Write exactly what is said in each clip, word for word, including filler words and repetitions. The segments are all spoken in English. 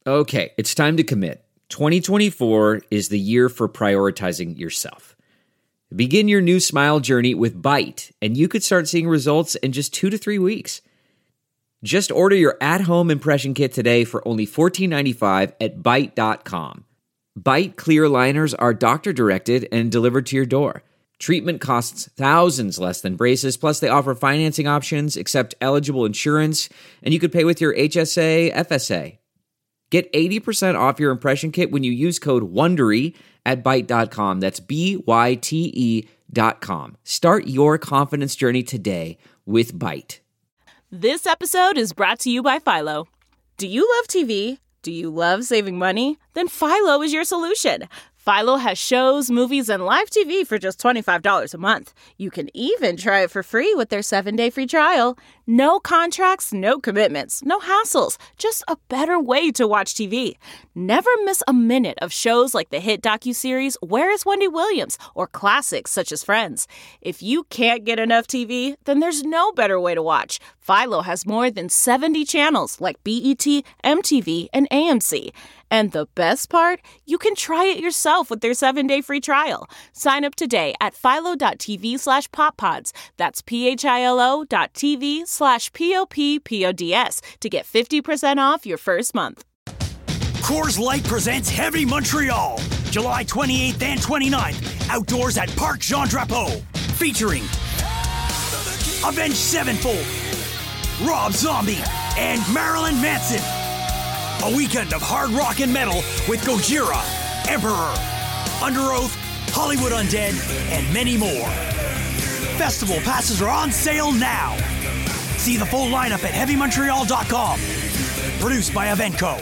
Okay, it's time to commit. twenty twenty-four is the year for prioritizing yourself. Begin your new smile journey with Byte, and you could start seeing results in just two to three weeks. Just order your at-home impression kit today for only fourteen ninety-five at byte dot com. Byte clear aligners are doctor-directed and delivered to your door. Treatment costs thousands less than braces, plus they offer financing options, accept eligible insurance, and you could pay with your H S A, F S A. Get eighty percent off your impression kit when you use code WONDERY at byte dot com. That's B Y T E dot com. Start your confidence journey today with Byte. This episode is brought to you by Philo. Do you love T V? Do you love saving money? Then Philo is your solution. Philo has shows, movies, and live T V for just twenty-five dollars a month. You can even try it for free with their seven-day free trial. No contracts, no commitments, no hassles. Just a better way to watch T V. Never miss a minute of shows like the hit docuseries Where is Wendy Williams? Or classics such as Friends. If you can't get enough T V, then there's no better way to watch. Philo has more than seventy channels like B E T, M T V, and A M C. And the best part? You can try it yourself with their seven-day free trial. Sign up today at philo.tv slash poppods. That's P-H-I-L-O dot TV slash P-O-P-P-O-D-S to get fifty percent off your first month. Coors Light presents Heavy Montreal, July twenty-eighth and twenty-ninth, outdoors at Parc Jean Drapeau, featuring Avenged Sevenfold, Rob Zombie, and Marilyn Manson. A weekend of hard rock and metal with Gojira, Emperor, Under Oath, Hollywood Undead, and many more. Festival passes are on sale now. See the full lineup at heavy montreal dot com. Produced by Eventco.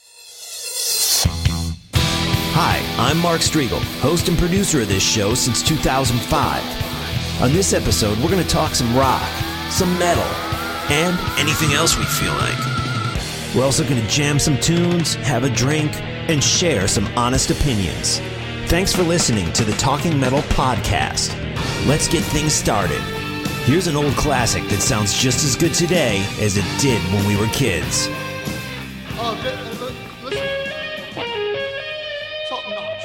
Hi, I'm Mark Striegel, host and producer of this show since two thousand five. On this episode, we're going to talk some rock, some metal, and anything else we feel like. We're also going to jam some tunes, have a drink, and share some honest opinions. Thanks for listening to the Talking Metal Podcast. Let's get things started. Here's an old classic that sounds just as good today as it did when we were kids. Oh, listen. Top notch.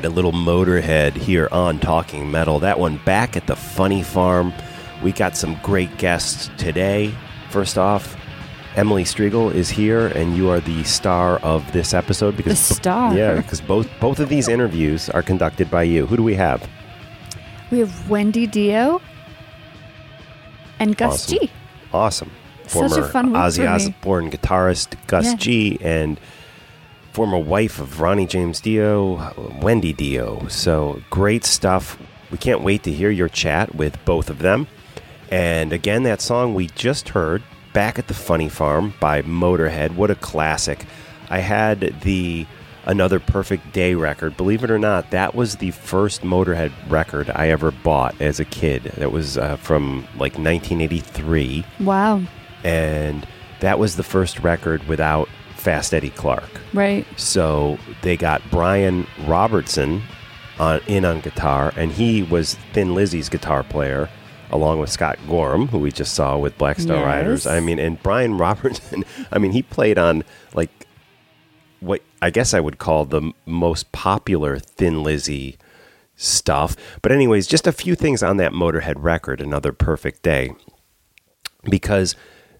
a little Motorhead here on Talking Metal. That one back at the Funny Farm. We got some great guests today. First off, Emily Striegel is here, and you are the star of this episode. Because the star? Yeah, because both, both of these interviews are conducted by you. Who do we have? We have Wendy Dio and Gus Awesome. G. Awesome. Such Former a fun week Ozzy for me. Osbourne guitarist Gus Yeah. G and former wife of Ronnie James Dio, Wendy Dio. So great stuff. We can't wait to hear your chat with both of them. And again, that song we just heard, Back at the Funny Farm by Motorhead. What a classic. I had the Another Perfect Day record. Believe it or not, that was the first Motorhead record I ever bought as a kid. That was uh, from like nineteen eighty-three. Wow. And that was the first record without Fast Eddie Clarke. Right. So they got Brian Robertson on, in on guitar, and he was Thin Lizzy's guitar player, along with Scott Gorham, who we just saw with Black Star Yes. Riders. I mean, and Brian Robertson, I mean, he played on, like, what I guess I would call the m- most popular Thin Lizzy stuff. But anyways, just a few things on that Motorhead record, Another Perfect Day. Because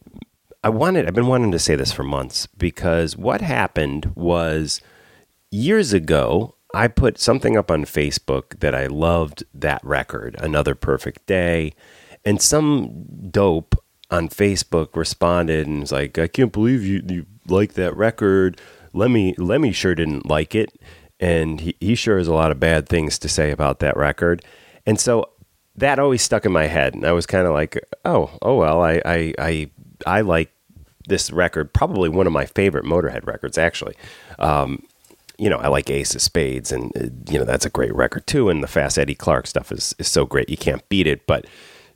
I wanted, I've been wanting to say this for months, because what happened was years ago, I put something up on Facebook that I loved that record, Another Perfect Day, and some dope on Facebook responded and was like, I can't believe you, you like that record. Lemmy, Lemmy sure didn't like it, and he, he sure has a lot of bad things to say about that record. And so that always stuck in my head, and I was kind of like, oh, oh well, I, I, I, I like this record, probably one of my favorite Motorhead records, actually. Um, you know, I like Ace of Spades, and, uh, you know, that's a great record, too, and the Fast Eddie Clarke stuff is, is so great, you can't beat it, but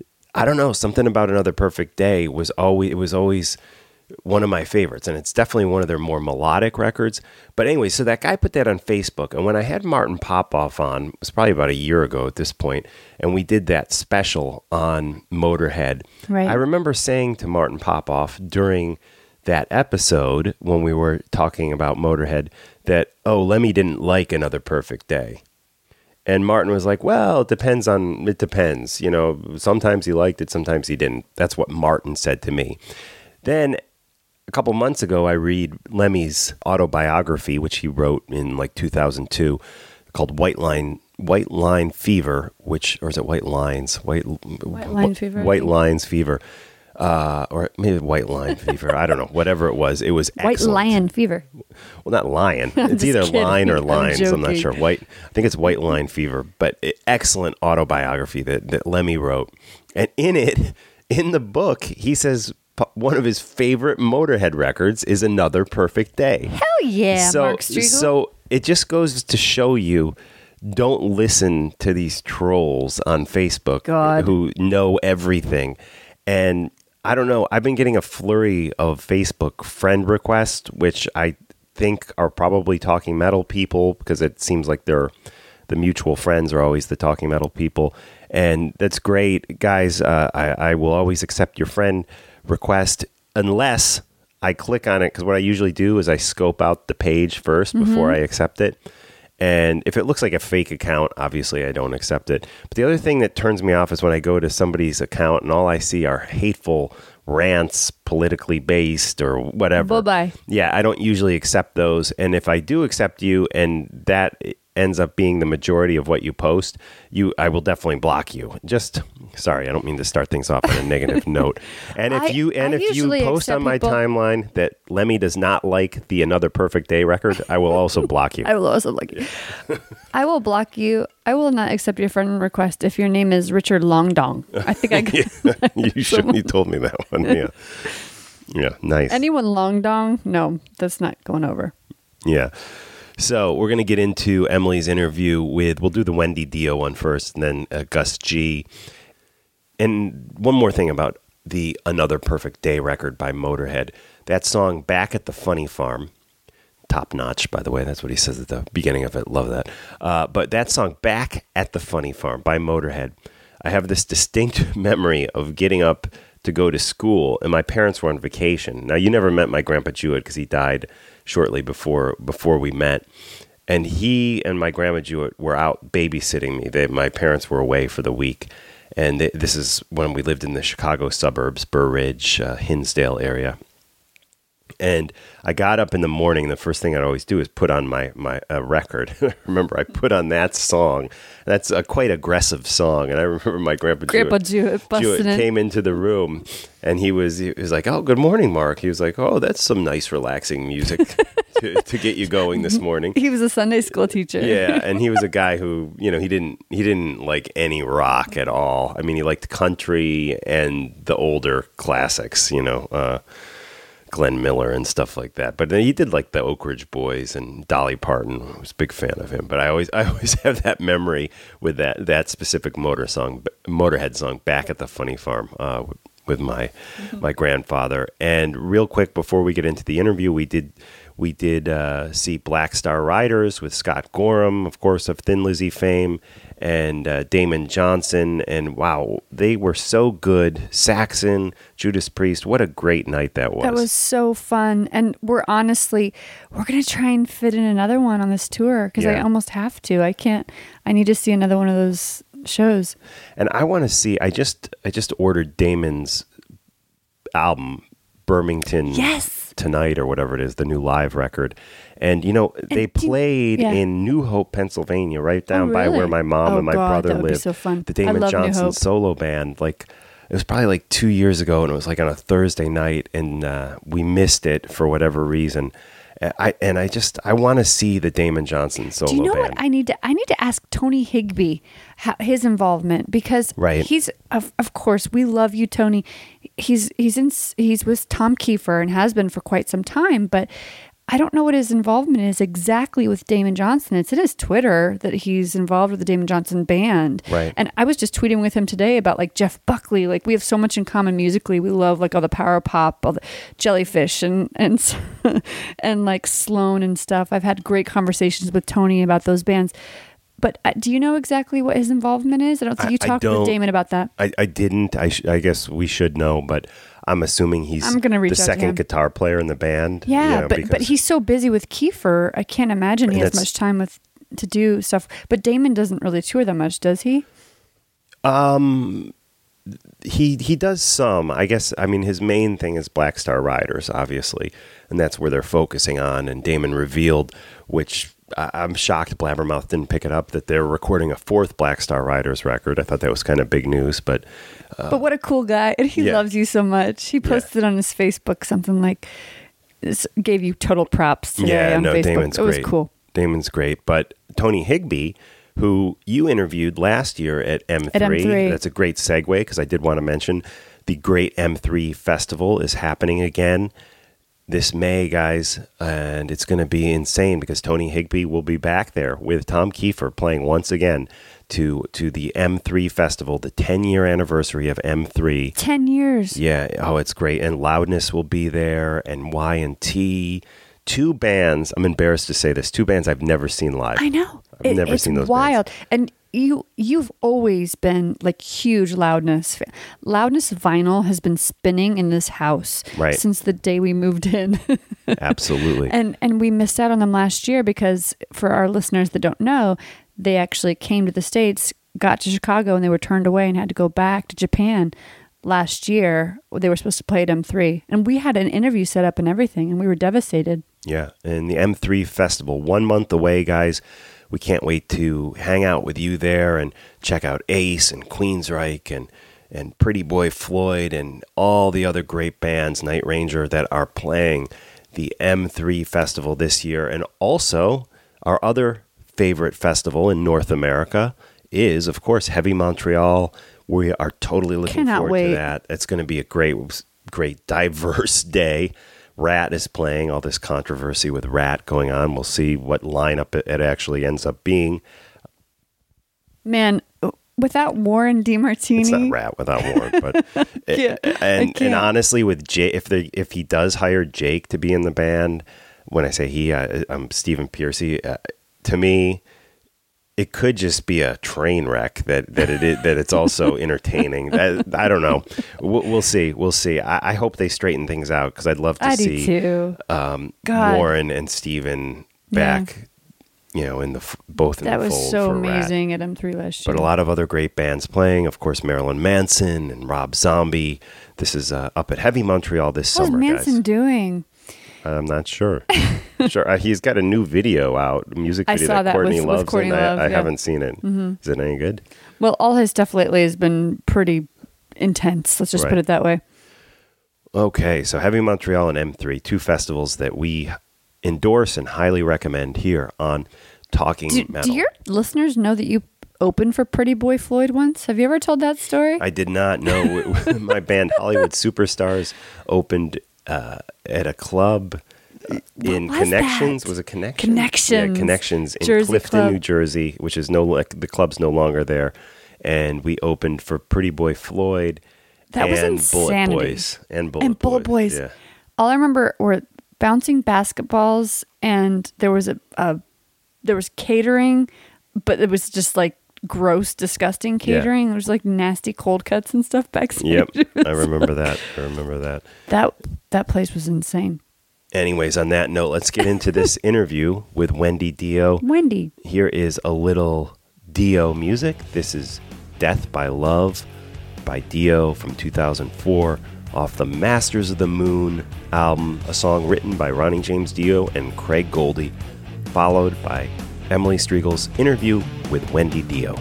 I don't know, something about Another Perfect Day was always, it was always one of my favorites, and it's definitely one of their more melodic records. But anyway, so that guy put that on Facebook, and when I had Martin Popoff on, it was probably about a year ago at this point, and we did that special on Motorhead. Right. I remember saying to Martin Popoff during that episode when we were talking about Motorhead that, oh, Lemmy didn't like Another Perfect Day. And Martin was like, well, it depends on, it depends. You know, sometimes he liked it, sometimes he didn't. That's what Martin said to me. Then a couple months ago, I read Lemmy's autobiography, which he wrote in like two thousand two, called White Line White Line Fever, which, or is it White Lines? White, White Line Fever, I White think. Lines Fever. Uh, or maybe White Line Fever. I don't know. Whatever it was, it was White excellent. Lion Fever. Well, not lion. It's just either kidding. line or I'm lines. I'm, not joking. sure. White. I think it's White Line Fever. But it, excellent autobiography that, that Lemmy wrote. And in it, in the book, he says p- one of his favorite Motorhead records is Another Perfect Day. Hell yeah, so, Mark Striegel. So it just goes to show you, don't listen to these trolls on Facebook God. who know everything. And I don't know. I've been getting a flurry of Facebook friend requests, which I think are probably Talking Metal people, because it seems like they're the mutual friends are always the Talking Metal people. And that's great. Guys, uh, I, I will always accept your friend request unless I click on it, because what I usually do is I scope out the page first before I accept it. And if it looks like a fake account, obviously I don't accept it. But the other thing that turns me off is when I go to somebody's account and all I see are hateful rants, politically based or whatever. Bye-bye. Yeah, I don't usually accept those. And if I do accept you and that ends up being the majority of what you post, you, I will definitely block you. Just, sorry, I don't mean to start things off on a negative note. And if I- you and I if you usually post accept on my people- timeline that Lemmy does not like the Another Perfect Day record, I will also block you. I will also block you. I will block you. I will not accept your friend request if your name is Richard Longdong. I think I could. You should. You told me that one. Yeah. Yeah. Nice. Anyone Longdong? No, that's not going over. Yeah. So we're going to get into Emily's interview with, we'll do the Wendy Dio one first, and then uh, Gus G. And one more thing about the Another Perfect Day record by Motorhead. That song, Back at the Funny Farm, top notch, by the way. That's what he says at the beginning of it. Love that. Uh, but that song, Back at the Funny Farm by Motorhead, I have this distinct memory of getting up to go to school, and my parents were on vacation. Now, you never met my grandpa Jewett because he died shortly before before we met. and he and my grandma Jewett were out babysitting me. They, my parents were away for the week. And they, this is when we lived in the Chicago suburbs, Burr Ridge, uh, Hinsdale area. And I got up in the morning. The first thing I'd always do is put on my my uh, record. Remember, I put on that song. That's a quite aggressive song. And I remember my grandpa, Grandpa Jewett, Jewett, Jewett busting came into the room, and he was he was like, "Oh, good morning, Mark." He was like, "Oh, that's some nice, relaxing music to, to get you going this morning." He was a Sunday school teacher. Yeah, and he was a guy who, you know, he didn't he didn't like any rock at all. I mean, he liked country and the older classics, you know. Uh, Glenn Miller and stuff like that. But he did like the Oak Ridge Boys and Dolly Parton. I was a big fan of him. But I always I always have that memory with that that specific motor song, Motorhead song, Back at the Funny Farm uh, with my mm-hmm. my grandfather. And real quick before we get into the interview, we did we did uh, see Black Star Riders with Scott Gorham, of course, of Thin Lizzy fame, and uh, Damon Johnson. And wow, they were so good. Saxon, Judas Priest, what a great night that was. That was so fun. And we're honestly, we're going to try and fit in another one on this tour because Yeah. I almost have to. I can't, I need to see another one of those shows. And I want to see, I just I just ordered Damon's album, Birmingham Yes. Tonight or whatever it is, the new live record. And, you know, they do you- played yeah. in New Hope, Pennsylvania, right down Oh, by really? where my mom Oh, and my God, brother that would be lived. so fun. The I Damon love New Johnson Hope. solo band. Like, it was probably like two years ago, and it was like on a Thursday night, and uh, we missed it for whatever reason. I and I just I want to see the Damon Johnson solo Do you know band. what I need to? I need to ask Tony Higbee how, his involvement because Right. he's of of course we love you, Tony. He's he's in he's with Tom Kiefer and has been for quite some time, but I don't know what his involvement is exactly with Damon Johnson. It's in his Twitter that he's involved with the Damon Johnson band. Right. And I was just tweeting with him today about like Jeff Buckley. Like we have so much in common musically. We love like all the power pop, all the Jellyfish and and and like Sloan and stuff. I've had great conversations with Tony about those bands. But uh, do you know exactly what his involvement is? I don't think I- you I talked with don't. Damon about that. I, I didn't. I, sh- I guess we should know, but I'm assuming he's I'm gonna reach the out to second him. guitar player in the band. Yeah, you know, but but because- he's so busy with Kiefer, I can't imagine he And has that's- much time with to do stuff. But Damon doesn't really tour that much, does he? he he does some. I guess. I mean, his main thing is Black Star Riders, obviously, and that's where they're focusing on. And Damon revealed, which I, I'm shocked Blabbermouth didn't pick it up, that they're recording a fourth Black Star Riders record. I thought that was kind of big news, but But what a cool guy. And he yeah. loves you so much. He posted on his Facebook something like, this gave you total props today yeah, on no, Facebook. Damon's it was great. cool. Damon's great, but Tony Higbee, who you interviewed last year at M three, At M three. that's a great segue because I did want to mention the Great M three Festival is happening again this May, guys, and it's going to be insane because Tony Higbee will be back there with Tom Kiefer playing once again to to the M three Festival, the ten-year anniversary of M three. ten years. Yeah, oh, it's great. And Loudness will be there, and Y and T. Two bands, I'm embarrassed to say this, two bands I've never seen live. I know. I've It- never it's seen those wild. bands. And you you've always been like huge Loudness fan. Loudness vinyl has been spinning in this house Right. since the day we moved in. Absolutely. and and we missed out on them last year because for our listeners that don't know, they actually came to the States, got to Chicago, and they were turned away and had to go back to Japan last year. They were supposed to play at M three. And we had an interview set up and everything, and we were devastated. Yeah, and the M three Festival, one month away, guys. We can't wait to hang out with you there and check out Ace and Queensryche and, and Pretty Boy Floyd and all the other great bands, Night Ranger, that are playing the M three Festival this year. And also, our other favorite festival in North America is, of course, Heavy Montreal. We are totally looking Cannot forward wait. to that. It's going to be a great, great, diverse day. Rat is playing, all this controversy with Rat going on. We'll see what lineup it, it actually ends up being. Man, without Warren DeMartini. It's not Rat without Warren, but can't. I and and can't. honestly, with Jake, if they if he does hire Jake to be in the band, when I say he, I, I'm Stephen Piercy. Uh, to me, it could just be a train wreck that that it is, that it's also entertaining. That, I don't know. We'll, we'll see. We'll see. I, I hope they straighten things out because I'd love to I do see too. um, God. Warren and Steven back you know, in the f- both in That the was fold so for Rat. amazing at M three last year. But a lot of other great bands playing. Of course, Marilyn Manson and Rob Zombie. This is uh, up at Heavy Montreal this What was summer, Manson guys. doing? I'm not sure. sure, uh, he's got a new video out, a music I video saw that, that Courtney with- with loves. Courtney and I, Love, I yeah. haven't seen it. Mm-hmm. Is it any good? Well, all his stuff lately has been pretty intense. Let's just Right. put it that way. Okay, so Heavy Montreal and M three, two festivals that we endorse and highly recommend here on Talking Do, Metal. do your listeners know that you opened for Pretty Boy Floyd once? Have you ever told that story? I did not know. My band Hollywood Superstars opened uh, at a club in was Connections. that? Was it Connections? Connections. Yeah, Connections in Jersey Clifton, Club. New Jersey, which is no like, the club's no longer there. And we opened for Pretty Boy Floyd That was and insanity. Bullet Boys and Bullet and Bullet Boys. Yeah. All I remember were bouncing basketballs, and there was a, a there was catering, but it was just like gross, disgusting catering. There was like nasty cold cuts and stuff backstage. Yep, It was I remember that. I remember that. that that place was insane. Anyways, on that note, let's get into this interview with Wendy Dio. Wendy, Here is a little Dio music. This is Death by Love by Dio from two thousand four off the Masters of the Moon album, a song written by Ronnie James Dio and Craig Goldie, followed by Emily Striegel's interview with Wendy Dio.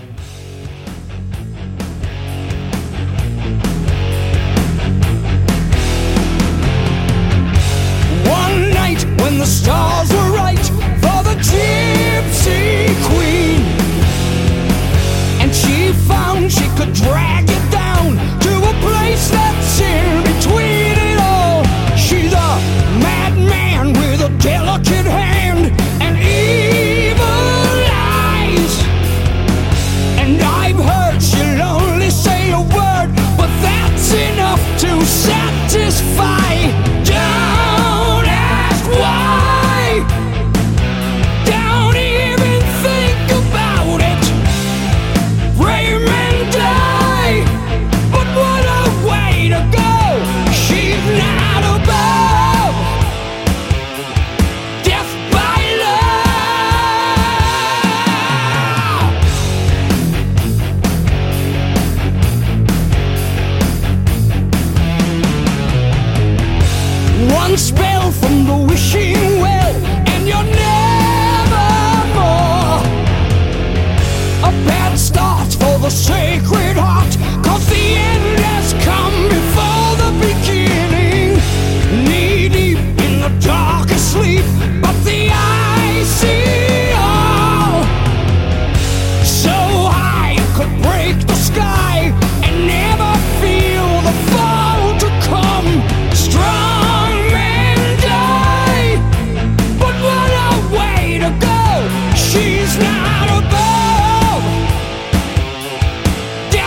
One night when the stars were right for the gypsy queen, and she found she could drag it down to a place that's in between it all. She's a madman with a delicate hand and evil eyes, and I've heard she'll only say a word, but that's enough to satisfy. Don't ask why. Don't even think about it. Brave men die, but what a way to go. She's not above death by love. One spell from the wishing well, and you're never more. A bad start for the sacred heart, 'cause the end has come before the beginning. Knee deep in the darkest sleep, but the eyes see all. So high it could break the sky and never feel the fall to come. Strong men die, but what a way to go. She's not above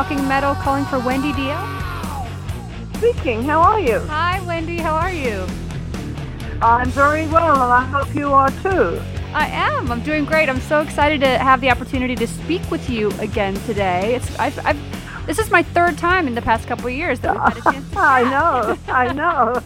Talking Metal, calling for Wendy Dio. Speaking, how are you? Hi, Wendy. How are you? I'm very well, and I hope you are too. I am. I'm doing great. I'm so excited to have the opportunity to speak with you again today. It's I've, I've this is my third time in the past couple of years that we've had a chance to chat. I know. I know.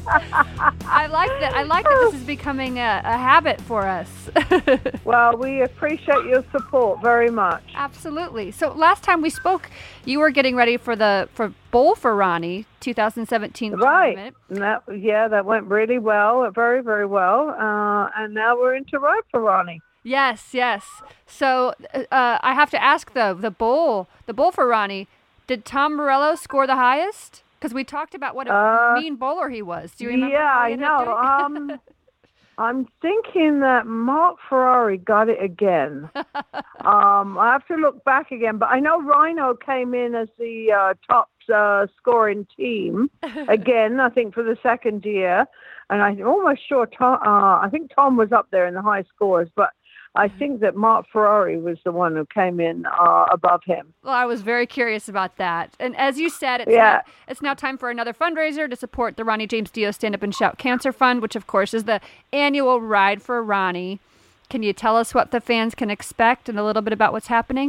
I like that. I like that this is becoming a, a habit for us. Well, we appreciate your support very much. Absolutely. So last time we spoke, you were getting ready for the for Bowl for Ronnie twenty seventeen Right. tournament. And that, yeah, that went really well, very, very well. Uh, and now we're into Ride for Ronnie. Yes, yes. So uh, I have to ask though, the bowl, the Bowl for Ronnie, did Tom Morello score the highest? Because we talked about what a Uh, mean bowler he was. Do you remember? Yeah, how he I ended up know. doing- Um, I'm thinking that Mark Ferrari got it again. um, I have to look back again, but I know Rhino came in as the uh, top uh, scoring team again. I think for the second year, and I'm almost sure Tom. Uh, I think Tom was up there in the high scores, but I think that Mark Ferrari was the one who came in uh, above him. Well, I was very curious about that. And as you said, it's, Yeah. now, it's now time for another fundraiser to support the Ronnie James Dio Stand Up and Shout Cancer Fund, which, of course, is the annual Ride for Ronnie. Can you tell us what the fans can expect and a little bit about what's happening?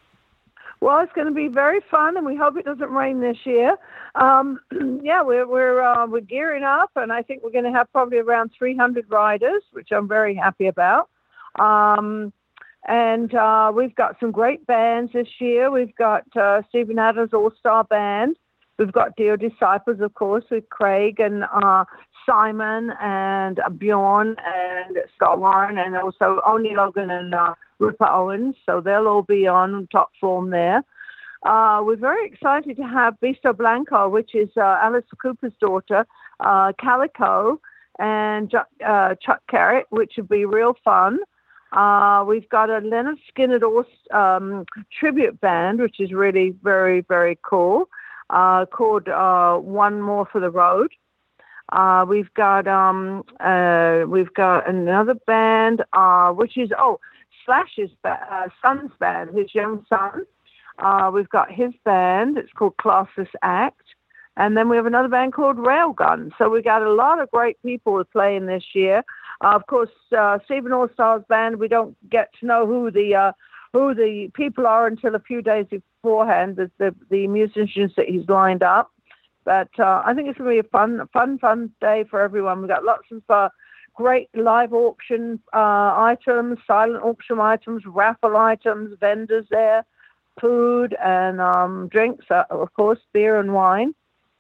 Well, it's going to be very fun, and we hope it doesn't rain this year. Um, yeah, we're we're uh, we're gearing up, and I think we're going to have probably around three hundred riders, which I'm very happy about. Um, and uh, we've got some great bands this year. We've got uh, Stephen Adams All-Star Band. We've got Dio Disciples, of course, with Craig and uh, Simon and uh, Bjorn and Scott Warren, and also Oni Logan and uh, Rupert Owens. So they'll all be on top form there. Uh, we're very excited to have Bisto Blanco, which is uh, Alice Cooper's daughter, uh, Calico, and uh, Chuck Carrot, which would be real fun. Uh, we've got a Leonard Skinner um, tribute band, which is really very, very cool, uh, called uh, One More for the Road. Uh, we've got um, uh, we've got another band, uh, which is, oh, Slash's ba- uh, son's band, his young son. Uh, we've got his band. It's called Classless Act. And then we have another band called Railgun. So we got a lot of great people playing this year. Uh, of course, uh, Stephen All-Stars Band, we don't get to know who the uh, who the people are until a few days beforehand, the, the, the musicians that he's lined up. But uh, I think it's going to be a fun, fun, fun day for everyone. We've got lots of uh, great live auction uh, items, silent auction items, raffle items, vendors there, food and um, drinks, uh, of course, beer and wine.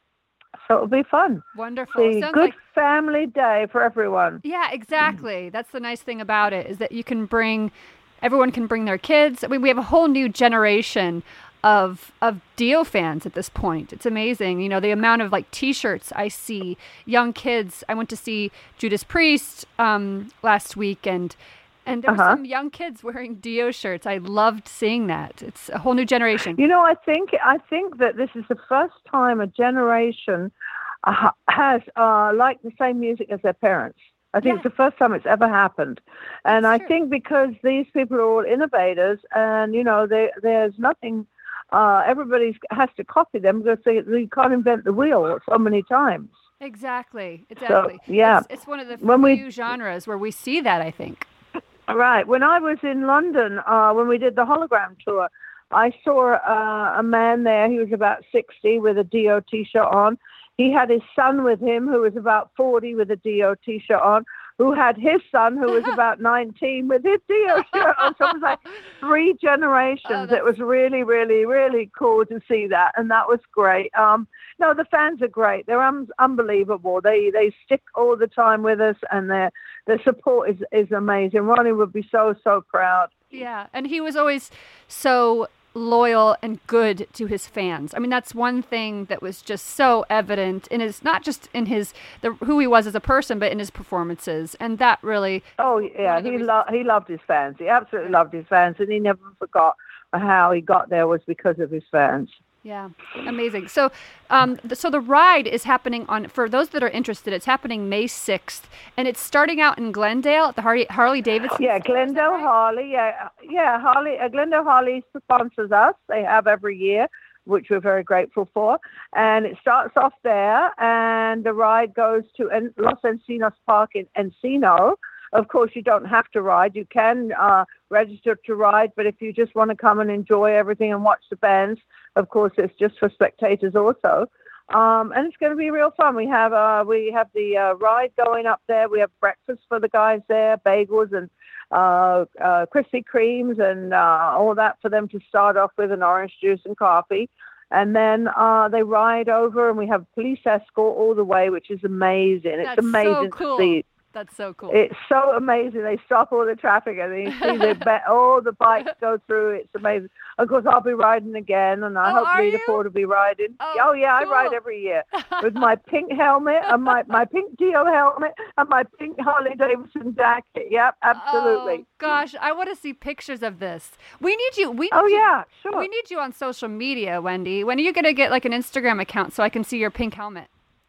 So it'll be fun. Wonderful. It's a Sounds good like- family day for everyone. Yeah, exactly. That's the nice thing about it, is that you can bring, everyone can bring their kids. I mean, we have a whole new generation of of Dio fans at this point. It's amazing. You know, the amount of like T-shirts I see, young kids. I went to see Judas Priest um, last week, and and there Uh-huh. were some young kids wearing Dio shirts. I loved seeing that. It's a whole new generation. You know, I think I think that this is the first time a generation uh, has uh, liked the same music as their parents. I think Yeah. it's the first time it's ever happened. And That's I true. think because these people are all innovators, and, you know, they, there's nothing, uh, everybody has to copy them because they, they can't invent the wheel so many times. Exactly. Exactly. yeah. It's, it's one of the When we- few genres where we see that, I think. Right. When I was in London, uh, when we did the hologram tour, I saw uh, a man there. He was about sixty with a Dio T-shirt on. He had his son with him, who was about forty with a Dio T-shirt on, who had his son, who was about nineteen with his Dio shirt on. So it was like three generations. Oh, It that's- was really, really, really cool to see that. And that was great. Um, no, the fans are great. They're un- unbelievable. They they stick all the time with us, and their their support is, is amazing. Ronnie would be so, so proud. Yeah, and he was always so loyal and good to his fans. I mean, that's one thing that was just so evident in his, not just in his, the, who he was as a person, but in his performances. And that really, Oh yeah, of the he reasons- lo- he loved his fans. He absolutely loved his fans, and he never forgot how he got there was because of his fans. yeah, amazing. So, um, th- so the ride is happening on, for those that are interested, it's happening May sixth, and it's starting out in Glendale at the Harley, Harley Davidson. Yeah, store, is that Glendale right? Harley. Yeah, yeah, Harley. Uh, Glendale Harley sponsors us. They have every year. which we're very grateful for. And it starts off there, and the ride goes to En- Los Encinos Park in Encino. Of course, you don't have to ride. You can uh, register to ride, but if you just want to come and enjoy everything and watch the bands, of course, it's just for spectators also. Um, and it's going to be real fun. We have uh, we have the uh, ride going up there. We have breakfast for the guys there, bagels and uh, uh, Krispy Kremes and uh, all that for them to start off with, and orange juice and coffee. And then uh, they ride over, and we have police escort all the way, which is amazing. It's That's amazing so cool. to see. That's so cool. It's so amazing. They stop all the traffic, and you see the ba- all the bikes go through. It's amazing. Of course, I'll be riding again, and I Oh, hope are Lita you? Ford will be riding. Oh, Oh, yeah, cool. I ride every year with my pink helmet and my, my pink Dio helmet and my pink Harley Davidson jacket. Yep, absolutely. Oh, gosh, I want to see pictures of this. We need you. We need Oh, you, yeah, sure. We need you on social media, Wendy. When are you going to get like an Instagram account so I can see your pink helmet?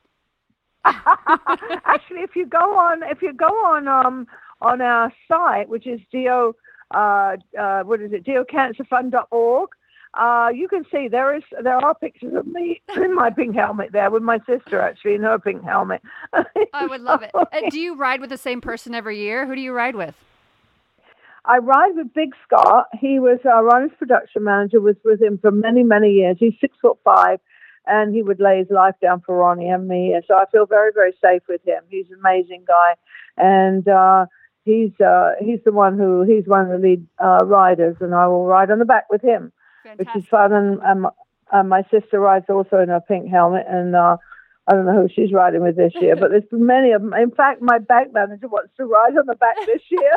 Actually, if you go on, if you go on, um, on our site, which is Dio, uh, uh, what is it, dio cancer fund dot org, uh, you can see there is there are pictures of me in my pink helmet there with my sister actually in her pink helmet. I would love it. And do you ride with the same person every year? Who do you ride with? I ride with Big Scott. He was uh, Ronnie's production manager. Was with him for many many years. He's six foot five. And he would lay his life down for Ronnie and me. And so I feel very, very safe with him. He's an amazing guy. And uh, he's uh, he's the one who, he's one of the lead uh, riders. And I will ride on the back with him, Fantastic. which is fun. And, and, my, and my sister rides also in her pink helmet. And uh, I don't know who she's riding with this year. But there's many of them. In fact, my bank manager wants to ride on the back this year.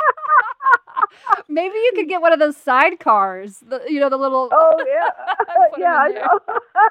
Maybe you could get one of those sidecars, the, you know, the little... Oh, yeah. Put 'em yeah, I in there. know.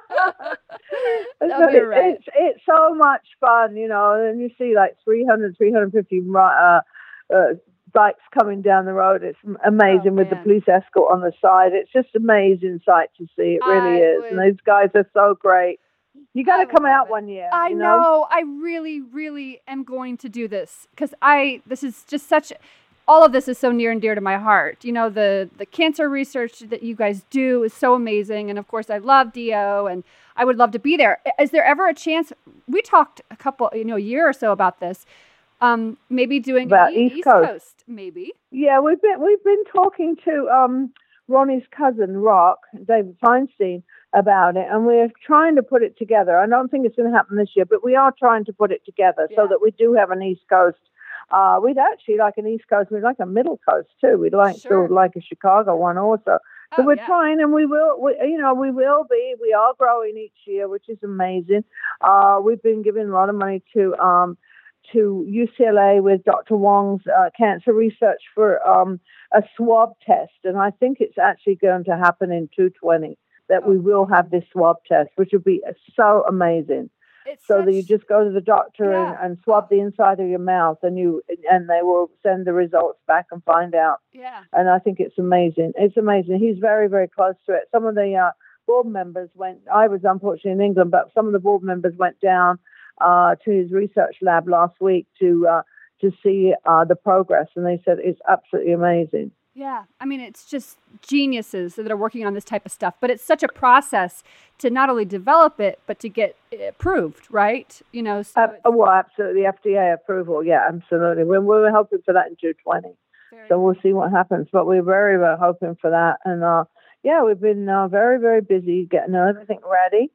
That'll But be it, right. it's, it's so much fun, you know, and you see like three hundred, three hundred fifty uh, uh, bikes coming down the road. It's amazing Oh, with the man. police escort on the side. It's just amazing sight to see. It really I is. would- And these guys are so great. You got I to would come love out it. one year. I you know? know. I really, really am going to do this because I. This is just such. All of this is so near and dear to my heart. You know, the the cancer research that you guys do is so amazing, and of course, I love Dio, and I would love to be there. Is there ever a chance? We talked a couple, you know, a year or so about this. Um, maybe doing About e- East Coast. maybe. Yeah, we've been we've been talking to um, Ronnie's cousin Rock, David Feinstein, about it, and we're trying to put it together. I don't think it's going to happen this year, but we are trying to put it together so Yeah. that we do have an East Coast. Uh, we'd actually like an East Coast. We'd like a Middle Coast too. We'd like Sure. sort of like a Chicago one also. So Oh, we're yeah. trying, and we will. We, you know, we will be. We are growing each year, which is amazing. Uh, we've been giving a lot of money to um, to U C L A with Doctor Wong's uh, cancer research for um, a swab test, and I think it's actually going to happen in two twenty that we will have this swab test, which will be so amazing. It's So such, that you just go to the doctor Yeah. and, and swab the inside of your mouth, and you and they will send the results back and find out. yeah. And I think it's amazing. It's amazing. He's very, very close to it. Some of the uh, board members went. I was unfortunately in England, but some of the board members went down uh, to his research lab last week to uh, to see uh, the progress, and they said it's absolutely amazing. Yeah, I mean, it's just geniuses that are working on this type of stuff. But it's such a process to not only develop it, but to get it approved, right? You know, so Uh, it's oh, well, absolutely, F D A approval. Yeah, absolutely. We, we were hoping for that in two twenty. very So we'll see what happens. But we're very, very hoping for that. And uh, yeah, we've been uh, very, very busy getting everything ready.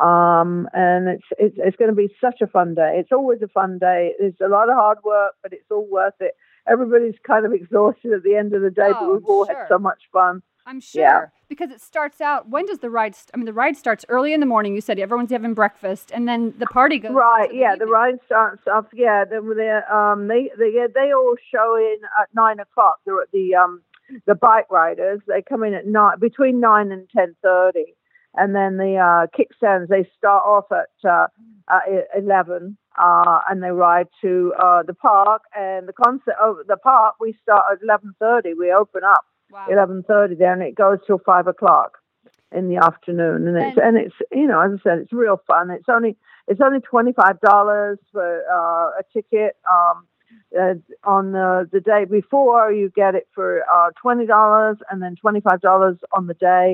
Um, and it's it's it's going to be such a fun day. It's always a fun day. It's a lot of hard work, but it's all worth it. Everybody's kind of exhausted at the end of the day, but Oh, we've all sure. had so much fun. I'm sure. Yeah. Because it starts out, when does the ride, st- I mean, the ride starts early in the morning. You said everyone's having breakfast, and then the party goes. Right, into yeah, the evening. ride starts off. Yeah, they they um they they yeah, they all show in at nine o'clock. They're at the um the bike riders. They come in at nine between nine and ten thirty, and then the uh, kickstands they start off at uh, uh eleven. Uh, and they ride to uh, the park, and the concert over the park. We start at eleven thirty. We open up Wow. eleven thirty there, and it goes till five o'clock in the afternoon. And it's and, And- it's you know, as I said, it's real fun. It's only it's only twenty five dollars for uh, a ticket. Um, uh, on the the day before, you get it for uh, twenty dollars, and then twenty five dollars on the day.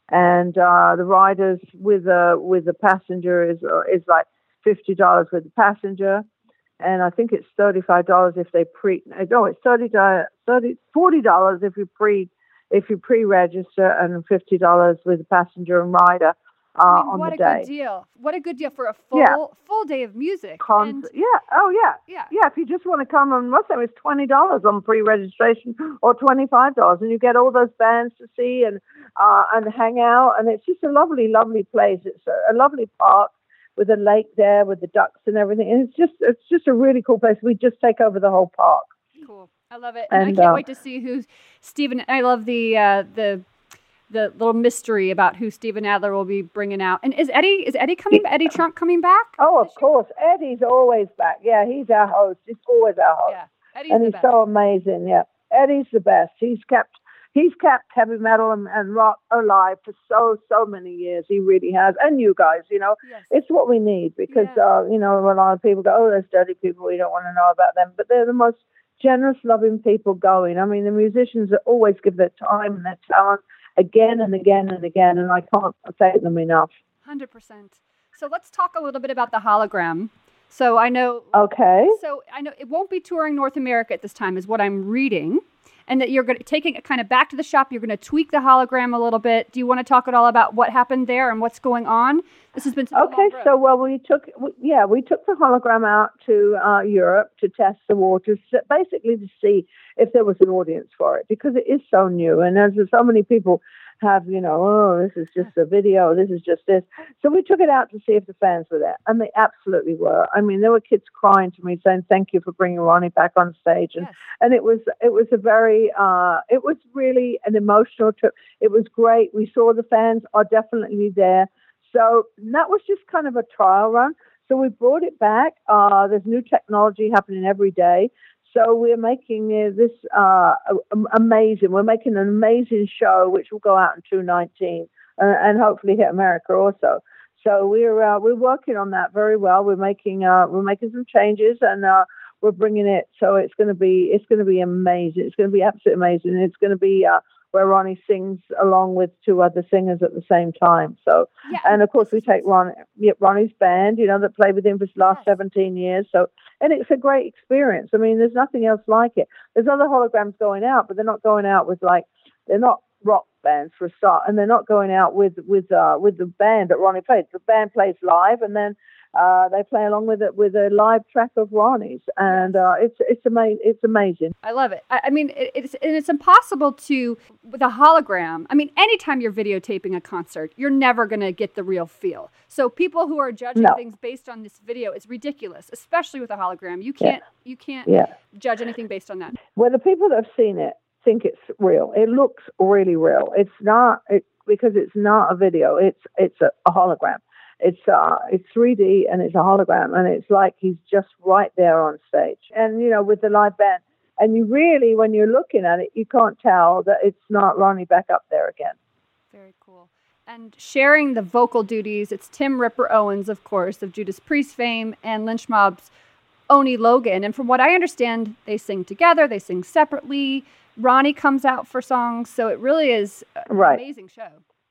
and uh, the riders with a with a passenger is uh, is like fifty dollars with the passenger, and I think it's thirty five dollars if they pre. No, it's thirty thirty forty dollars if you pre if you pre register, and fifty dollars with the passenger and rider. Uh, I mean, on what the a day. good deal! What a good deal for a full Yeah. full day of music. Con- And- yeah. Oh, yeah. Yeah. Yeah. If you just want to come on, most of it was twenty dollars on pre-registration or twenty-five dollars, and you get all those bands to see and uh, and hang out, and it's just a lovely, lovely place. It's a, a lovely park with a lake there with the ducks and everything, and it's just it's just a really cool place. We just take over the whole park. Cool. I love it. And, And, I can't uh, wait to see who's Stephen. I love the uh, the the little mystery about who Steven Adler will be bringing out. And is Eddie is Eddie coming? Eddie Trunk coming back? Oh, of course, Eddie's always back. Yeah, he's our host. He's always our host. Yeah, Eddie's and the he's best. so amazing. Yeah, Eddie's the best. He's kept he's kept heavy metal and, and rock alive for so so many years. He really has. And you guys, you know, Yes. it's what we need because Yeah. uh, you know, a lot of people go, oh, there's dirty people. We don't want to know about them, but they're the most generous, loving people going. I mean, the musicians that always give their time and their talent again and again and again, and I can't thank them enough. one hundred percent. So let's talk a little bit about the hologram. So I know. Okay. So I know it won't be touring North America at this time, is what I'm reading, and that you're going to taking it kind of back to the shop. You're going to tweak the hologram a little bit. Do you want to talk at all about what happened there and what's going on? This has been such a long Okay, road. so well, we took we- yeah, we took the hologram out to uh, Europe to test the waters, to- basically to see if there was an audience for it because it is so new, and as so many people have, you know, oh, this is just a video, this is just this. So we took it out to see if the fans were there, and they absolutely were. I mean, there were kids crying to me saying, "Thank you for bringing Ronnie back on stage," and Yes. and it was it was a very uh, it was really an emotional trip. It was great. We saw the fans are definitely there. So that was just kind of a trial run. So we brought it back. Uh, there's new technology happening every day. So we're making uh, this uh, am- amazing. We're making an amazing show, which will go out in two nineteen uh, and hopefully hit America also. So we're uh, we're working on that very well. We're making uh, we're making some changes and uh, we're bringing it. So it's going to be it's going to be amazing. It's going to be absolutely amazing. It's going to be uh, where Ronnie sings along with two other singers at the same time. So, Yeah. and of course we take Ron, yeah, Ronnie's band, you know, that played with him for the last Yes. seventeen years. So, and it's a great experience. I mean, there's nothing else like it. There's other holograms going out, but they're not going out with like, they're not rock bands for a start, and they're not going out with with uh, with the band that Ronnie plays. The band plays live, and then uh, they play along with it with a live track of Ronnie's, and uh, it's it's amazing. It's amazing. I love it. I, I mean, it, it's and it's impossible to with a hologram. I mean, anytime you're videotaping a concert, you're never going to get the real feel. So people who are judging No. things based on this video is ridiculous, especially with a hologram. You Yeah. can't you can't Yeah. judge anything based on that. Well, the people that have seen it think it's real. It looks really real. It's not it, because it's not a video. It's it's a, a hologram. It's uh it's three D and it's a hologram, and it's like he's just right there on stage. And you know, with the live band, and you really, when you're looking at it, you can't tell that it's not Ronnie back up there again. Very cool. And sharing the vocal duties, it's Tim Ripper Owens, of course, of Judas Priest fame, and Lynch Mob's Oni Logan. And from what I understand, they sing together, they sing separately. Ronnie comes out for songs, so it really is an Right. amazing show.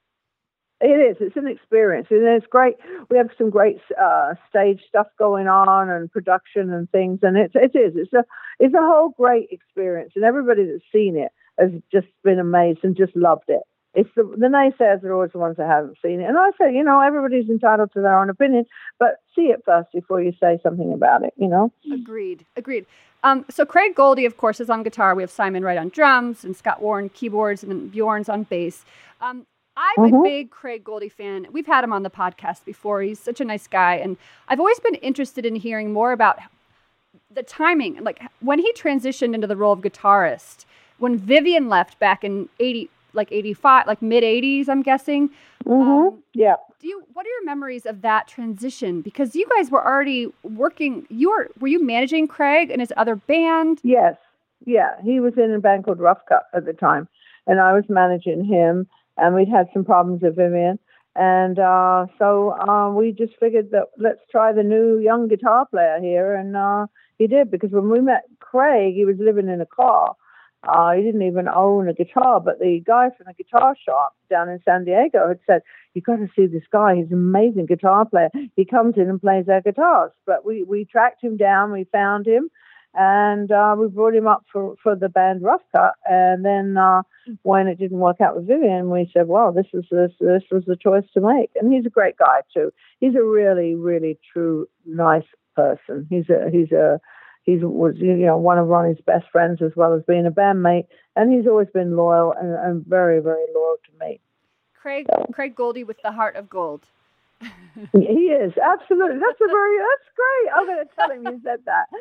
It is. It's an experience, and it's great. We have some great uh, stage stuff going on, and production and things. And it's it is. It's a it's a whole great experience, and everybody that's seen it has just been amazed and just loved it. It's the, the naysayers are always the ones that haven't seen it, and I say, you know, everybody's entitled to their own opinion, but see it first before you say something about it. You know. Agreed. Agreed. Um, so Craig Goldie, of course, is on guitar. We have Simon Wright on drums and Scott Warren keyboards, and then Bjorn's on bass. Um, I'm a Mhm. big Craig Goldie fan. We've had him on the podcast before. He's such a nice guy, and I've always been interested in hearing more about the timing, like when he transitioned into the role of guitarist. When Vivian left back in eighty, like eighty-five, like mid eighties, I'm guessing. Mm-hmm. Um, Yeah. Do you? What are your memories of that transition? Because you guys were already working. You were were you managing Craig and his other band? Yes. Yeah. He was in a band called Rough Cut at the time, and I was managing him. And we'd had some problems with Vivian. And uh, so uh, we just figured that let's try the new young guitar player here. And uh, he did, because when we met Craig, he was living in a car. Uh, he didn't even own a guitar, but the guy from the guitar shop down in San Diego had said, "You've got to see this guy. He's an amazing guitar player. He comes in and plays our guitars." But we, we tracked him down. We found him, and uh, we brought him up for, for the band Rough Cut. And then uh, when it didn't work out with Vivian, we said, "Well, this is this this was the choice to make." And he's a great guy too. He's a really, really true, nice person. He's a he's a He was, you know, one of Ronnie's best friends as well as being a bandmate, and he's always been loyal and, and very, very loyal to me. Craig, Craig Goldie with the heart of gold. He is, absolutely. That's a very, that's great. I'm going to tell him you said that.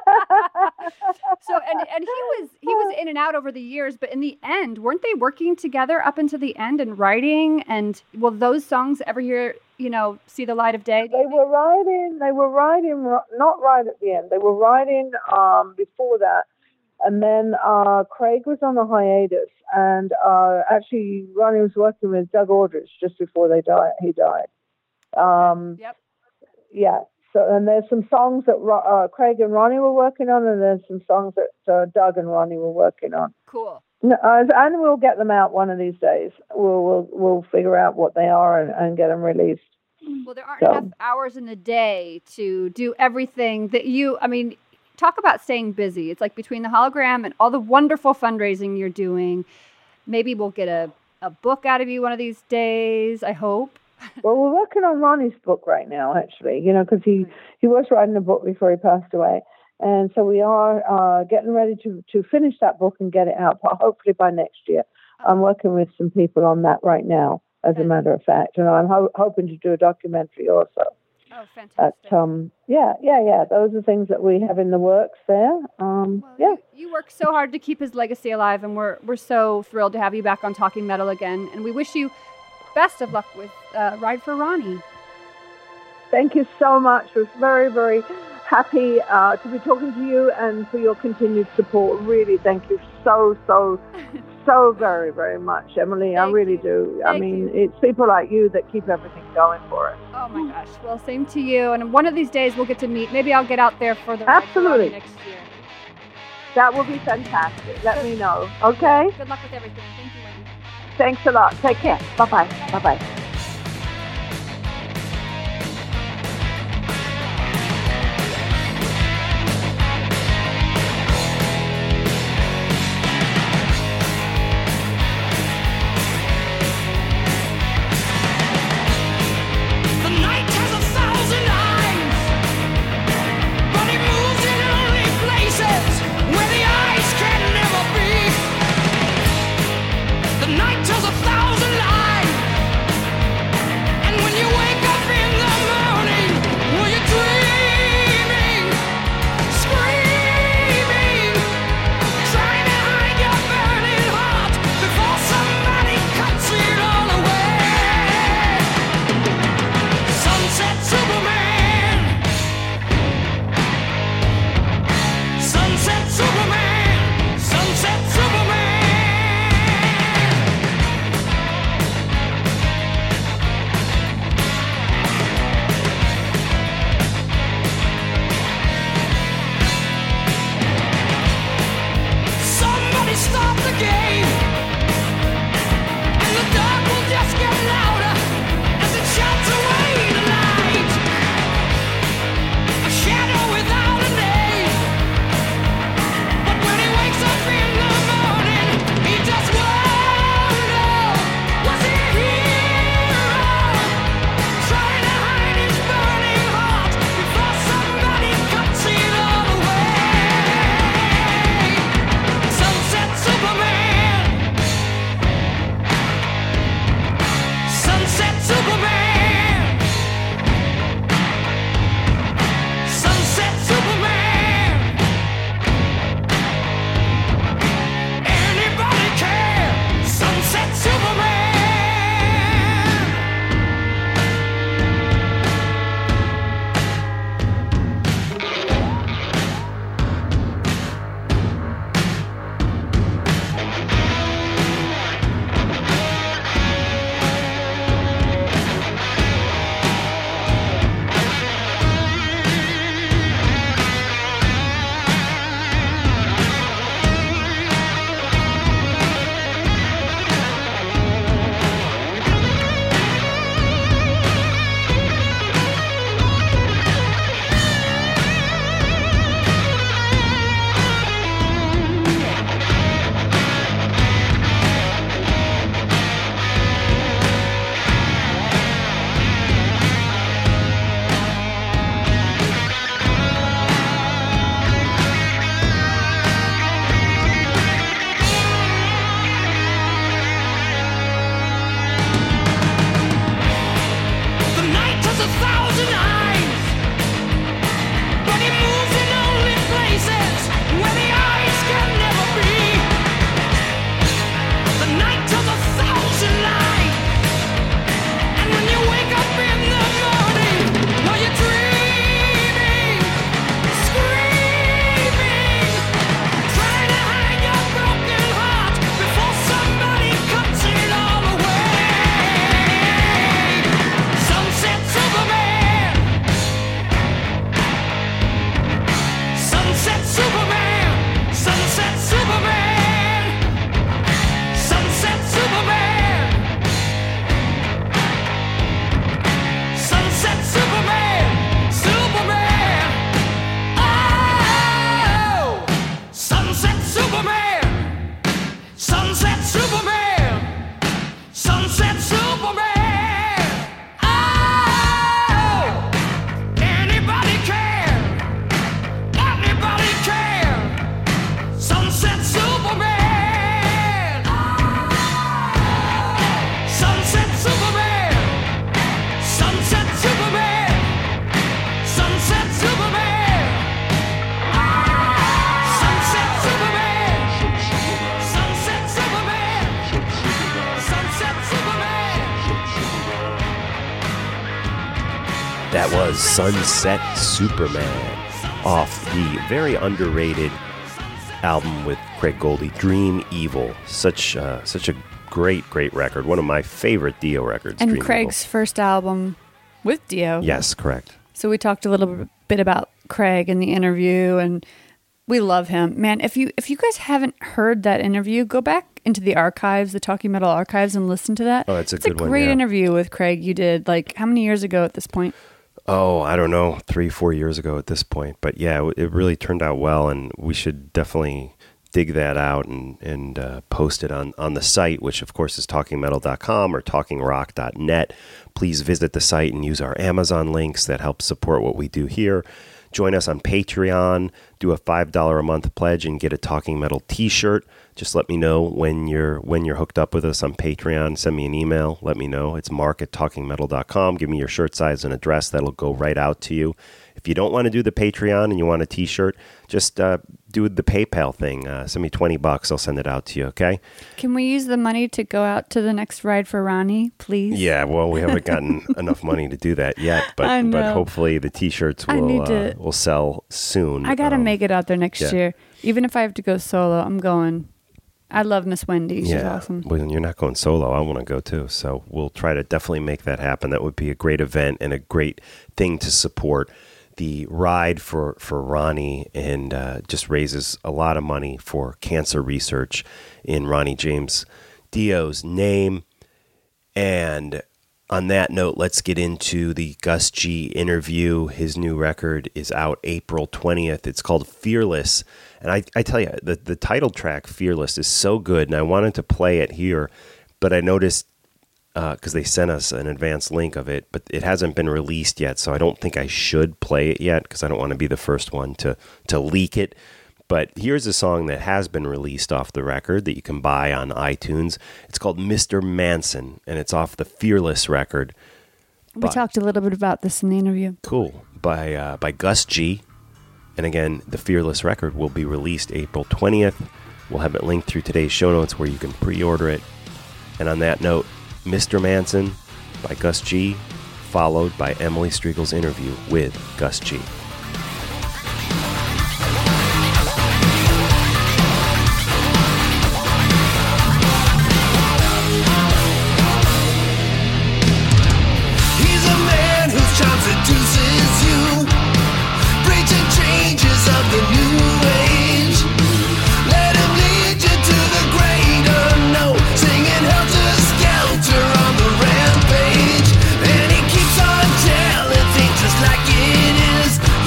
So, and and he was he was in and out over the years, but in the end, weren't they working together up until the end and writing? And will those songs ever hear, you know, see the light of day? They were writing, they were writing, not right at the end. They were writing um, before that. And then uh, Craig was on a hiatus, and uh, actually Ronnie was working with Doug Aldrich just before they died. He died. Um, yep. Yeah. So, and there's some songs that uh, Craig and Ronnie were working on, and there's some songs that uh, Doug and Ronnie were working on. Cool. No, uh, and we'll get them out one of these days. We'll we'll, we'll figure out what they are and, and get them released. Well, there aren't So. enough hours in the day to do everything that you. I mean, talk about staying busy. It's like between the hologram and all the wonderful fundraising you're doing. Maybe we'll get a, a book out of you one of these days, I hope. Well, we're working on Ronnie's book right now, actually, you know, because he, he was writing a book before he passed away. And so we are uh, getting ready to, to finish that book and get it out, hopefully by next year. I'm working with some people on that right now, as a matter of fact. And I'm ho- hoping to do a documentary also. Oh, fantastic. But, um, yeah, yeah, yeah. Those are things that we have in the works there. Um, Well, yeah. you, you work so hard to keep his legacy alive, and we're we're so thrilled to have you back on Talking Metal again. And we wish you best of luck with uh, Ride for Ronnie. Thank you so much. We're very, very happy uh, to be talking to you and for your continued support. Really, thank you so, so, so very, very much, Emily. I Thank really you. do. I Thank mean, you. it's people like you that keep everything going for us. Oh my gosh. Well, same to you. And one of these days we'll get to meet. Maybe I'll get out there for the Ride for Absolutely. Ronnie next year. That will be fantastic. Let me know. Okay? Good luck with everything. Thank you, Wendy. Thanks a lot. Take care. Bye-bye. Bye-bye. The night has a thousand eyes, but it moves in only places where the eyes can never be. The night tells a thousand lies, was Sunset Superman off the very underrated album with Craig Goldie, Dream Evil. Such uh, such a great, great record. One of my favorite Dio records. And Dream Craig's Evil. first album with Dio. Yes, correct. So we talked a little bit about Craig in the interview, and we love him. Man, if you if you guys haven't heard that interview, go back into the archives, the Talking Metal archives, and listen to that. Oh, that's a it's good a one, great yeah. interview with Craig you did, like, how many years ago at this point? Oh, I don't know, three, four years ago at this point. But yeah, it really turned out well, and we should definitely dig that out and, and uh, post it on, on the site, which of course is talking metal dot com or talking rock dot net. Please visit the site and use our Amazon links that help support what we do here. Join us on Patreon, do a five dollars a month pledge and get a Talking Metal t-shirt. Just let me know when you're when you're hooked up with us on Patreon. Send me an email. Let me know. It's mark at talking metal dot com. Give me your shirt size and address. That'll go right out to you. If you don't want to do the Patreon and you want a t-shirt, just uh, do the PayPal thing. Uh, send me twenty bucks. I'll send it out to you, okay? Can we use the money to go out to the next ride for Ronnie, please? Yeah, well, we haven't gotten enough money to do that yet, I but know. but hopefully the t-shirts I will need uh, to- will sell soon. I got to Um, make it out there next yeah. year. Even if I have to go solo, I'm going. I love Miss Wendy. She's yeah, awesome. Well, you're not going solo. I want to go too. So we'll try to definitely make that happen. That would be a great event and a great thing to support the ride for, for Ronnie, and uh, just raises a lot of money for cancer research in Ronnie James Dio's name. And on that note, let's get into the Gus G interview. His new record is out April twentieth. It's called Fearless. And I, I tell you, the, the title track, Fearless, is so good. And I wanted to play it here, but I noticed, because uh, they sent us an advanced link of it, but it hasn't been released yet. So I don't think I should play it yet, because I don't want to be the first one to, to leak it. But here's a song that has been released off the record that you can buy on iTunes. It's called Mister Manson, and it's off the Fearless record. We by- talked a little bit about this in the interview. Cool. By uh, by Gus G. And again, the Fearless record will be released April twentieth. We'll have it linked through today's show notes where you can pre-order it. And on that note, Mister Manson by Gus G, followed by Emily Striegel's interview with Gus G. He's a man whose charm seduces you, preaching changes of the new age. Let him lead you to the great unknown, singing helter skelter on the rampage. And he keeps on telling things just like it is.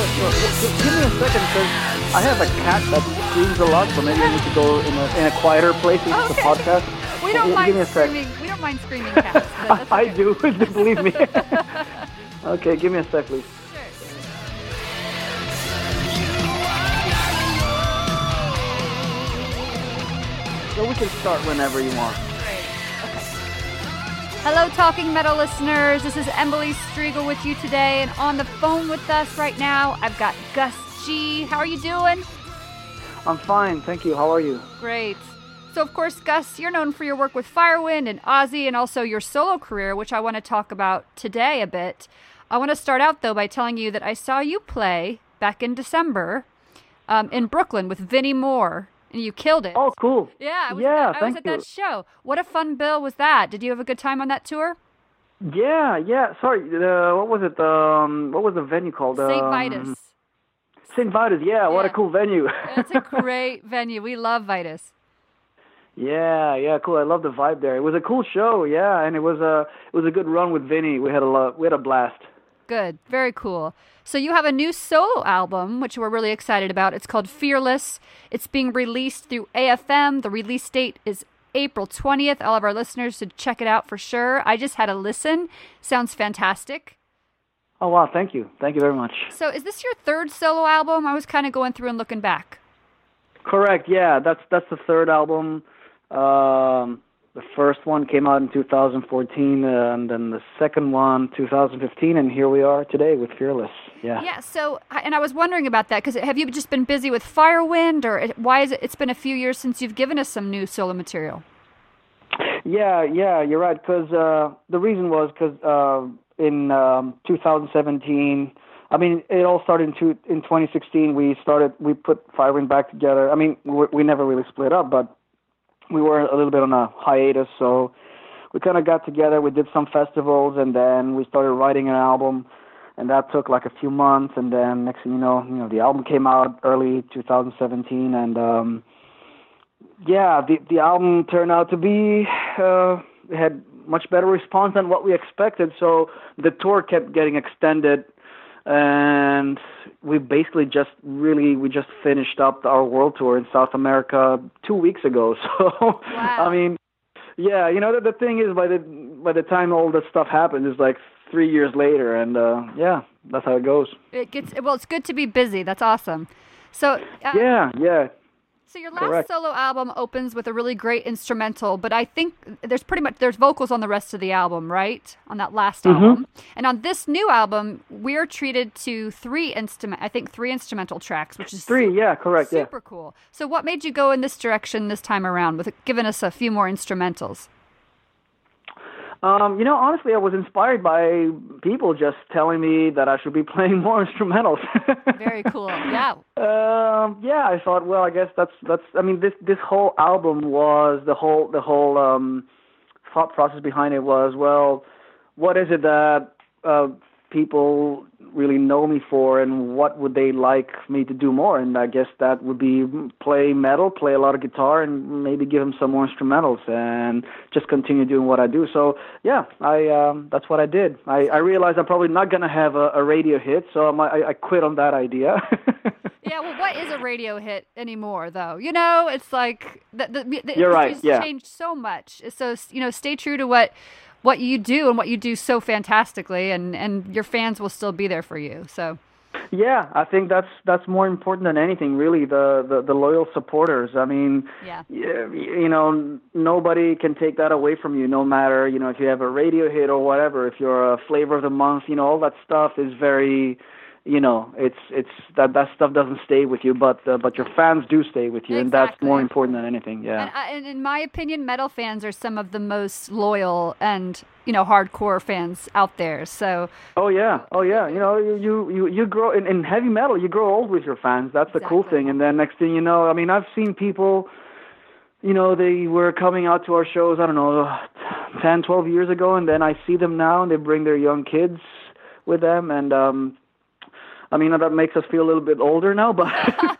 sure. G- Give me a second, because I have a cat that screams a lot, so maybe I need to go in a, in a quieter place into the Okay. podcast. We don't Give mind me a sec. screaming. We don't mind screaming cats. but that's I okay. do, believe me. Okay, give me a sec, please. So we can start whenever you want. Hello, Talking Metal listeners. This is Emily Striegel with you today, and on the phone with us right now, I've got Gus G. How are you doing? I'm fine, thank you. How are you? Great. So, of course, Gus, you're known for your work with Firewind and Ozzy, and also your solo career, which I want to talk about today a bit. I want to start out, though, by telling you that I saw you play back in December um, in Brooklyn with Vinnie Moore, and you killed it. Oh, cool. Yeah, I was, Yeah, at, that, I was thank at you. that show. What a fun bill was that? Did you have a good time on that tour? Yeah, yeah. Sorry, uh, what was it? Um, what was the venue called? Saint Um, Vitus. Saint Vitus. Yeah, what a Yeah. cool venue. It's a great venue. We love Vitus. Yeah, yeah, cool. I love the vibe there. It was a cool show. Yeah, and it was a it was a good run with Vinny. We had a lot, we had a blast. Good. Very cool. So you have a new solo album, which we're really excited about. It's called Fearless. It's being released through A F M. The release date is April twentieth. All of our listeners should check it out for sure. I just had a listen. Sounds fantastic. Oh wow, thank you, thank you very much. So is this your third solo album? I was kind of going through and looking back. Correct. Yeah, that's that's the third album. Um, the first one came out in two thousand fourteen, uh, and then the second one, two thousand fifteen, and here we are today with Fearless. Yeah. Yeah, so, and I was wondering about that, because have you just been busy with Firewind, or it- why is it, it's been a few years since you've given us some new solo material? Yeah, yeah, you're right. Because uh, the reason was because uh, in um, two thousand seventeen, I mean, it all started in, two, in twenty sixteen. We started, we put Firewind back together. I mean, we, we never really split up, but we were a little bit on a hiatus, so we kind of got together. We did some festivals, and then we started writing an album, and that took like a few months. And then next thing you know, you know, the album came out early two thousand seventeen, and um, yeah, the the album turned out to be uh, had much better response than what we expected. So the tour kept getting extended, and we basically just really we just finished up our world tour in South America two weeks ago. So Wow. I mean, yeah, you know, the, the thing is, by the by the time all this stuff happens, it's like three years later, and uh, yeah, that's how it goes. It gets, well, it's good to be busy. That's awesome. So, uh, Yeah, yeah. So your last Correct. solo album opens with a really great instrumental, but I think there's pretty much there's vocals on the rest of the album, right? On that last Mm-hmm. album, and on this new album, we're treated to three instrument, I think three instrumental tracks, which is Three, yeah, correct, yeah. super cool. So what made you go in this direction this time around with giving us a few more instrumentals? Um, you know, honestly, I was inspired by people just telling me that I should be playing more instrumentals. Very cool. Yeah. Um, yeah, I thought, well, I guess that's that's. I mean, this this whole album was the whole the whole um, thought process behind it was, well, what is it that uh, people really know me for, and what would they like me to do more? And I guess that would be play metal, play a lot of guitar, and maybe give them some more instrumentals, and just continue doing what I do. So yeah, I um, that's what I did. I, I realized I'm probably not gonna have a, a radio hit, so I'm, I, I quit on that idea. Yeah, well, what is a radio hit anymore, though? You know, it's like the, the, the You're right, industry's yeah. changed so much. So, you know, stay true to what what you do and what you do so fantastically, and, and your fans will still be there for you. So, Yeah, I think that's that's more important than anything, really. The the, the loyal supporters. I mean, yeah. y- you know, nobody can take that away from you. No matter, you know, if you have a radio hit or whatever. If you're a flavor of the month, you know, all that stuff is very, you know, it's it's that that stuff doesn't stay with you, but uh, but your fans do stay with you, and that's Exactly. more important than anything. Yeah. And, I, and in my opinion, metal fans are some of the most loyal and, you know, hardcore fans out there. So, Oh yeah, oh yeah. You know, you you you grow in, in heavy metal. You grow old with your fans. That's the cool Exactly. thing. And then next thing you know, I mean, I've seen people. You know, they were coming out to our shows. I don't know, ten, twelve years ago, and then I see them now, and they bring their young kids with them, and um, I mean, that makes us feel a little bit older now, but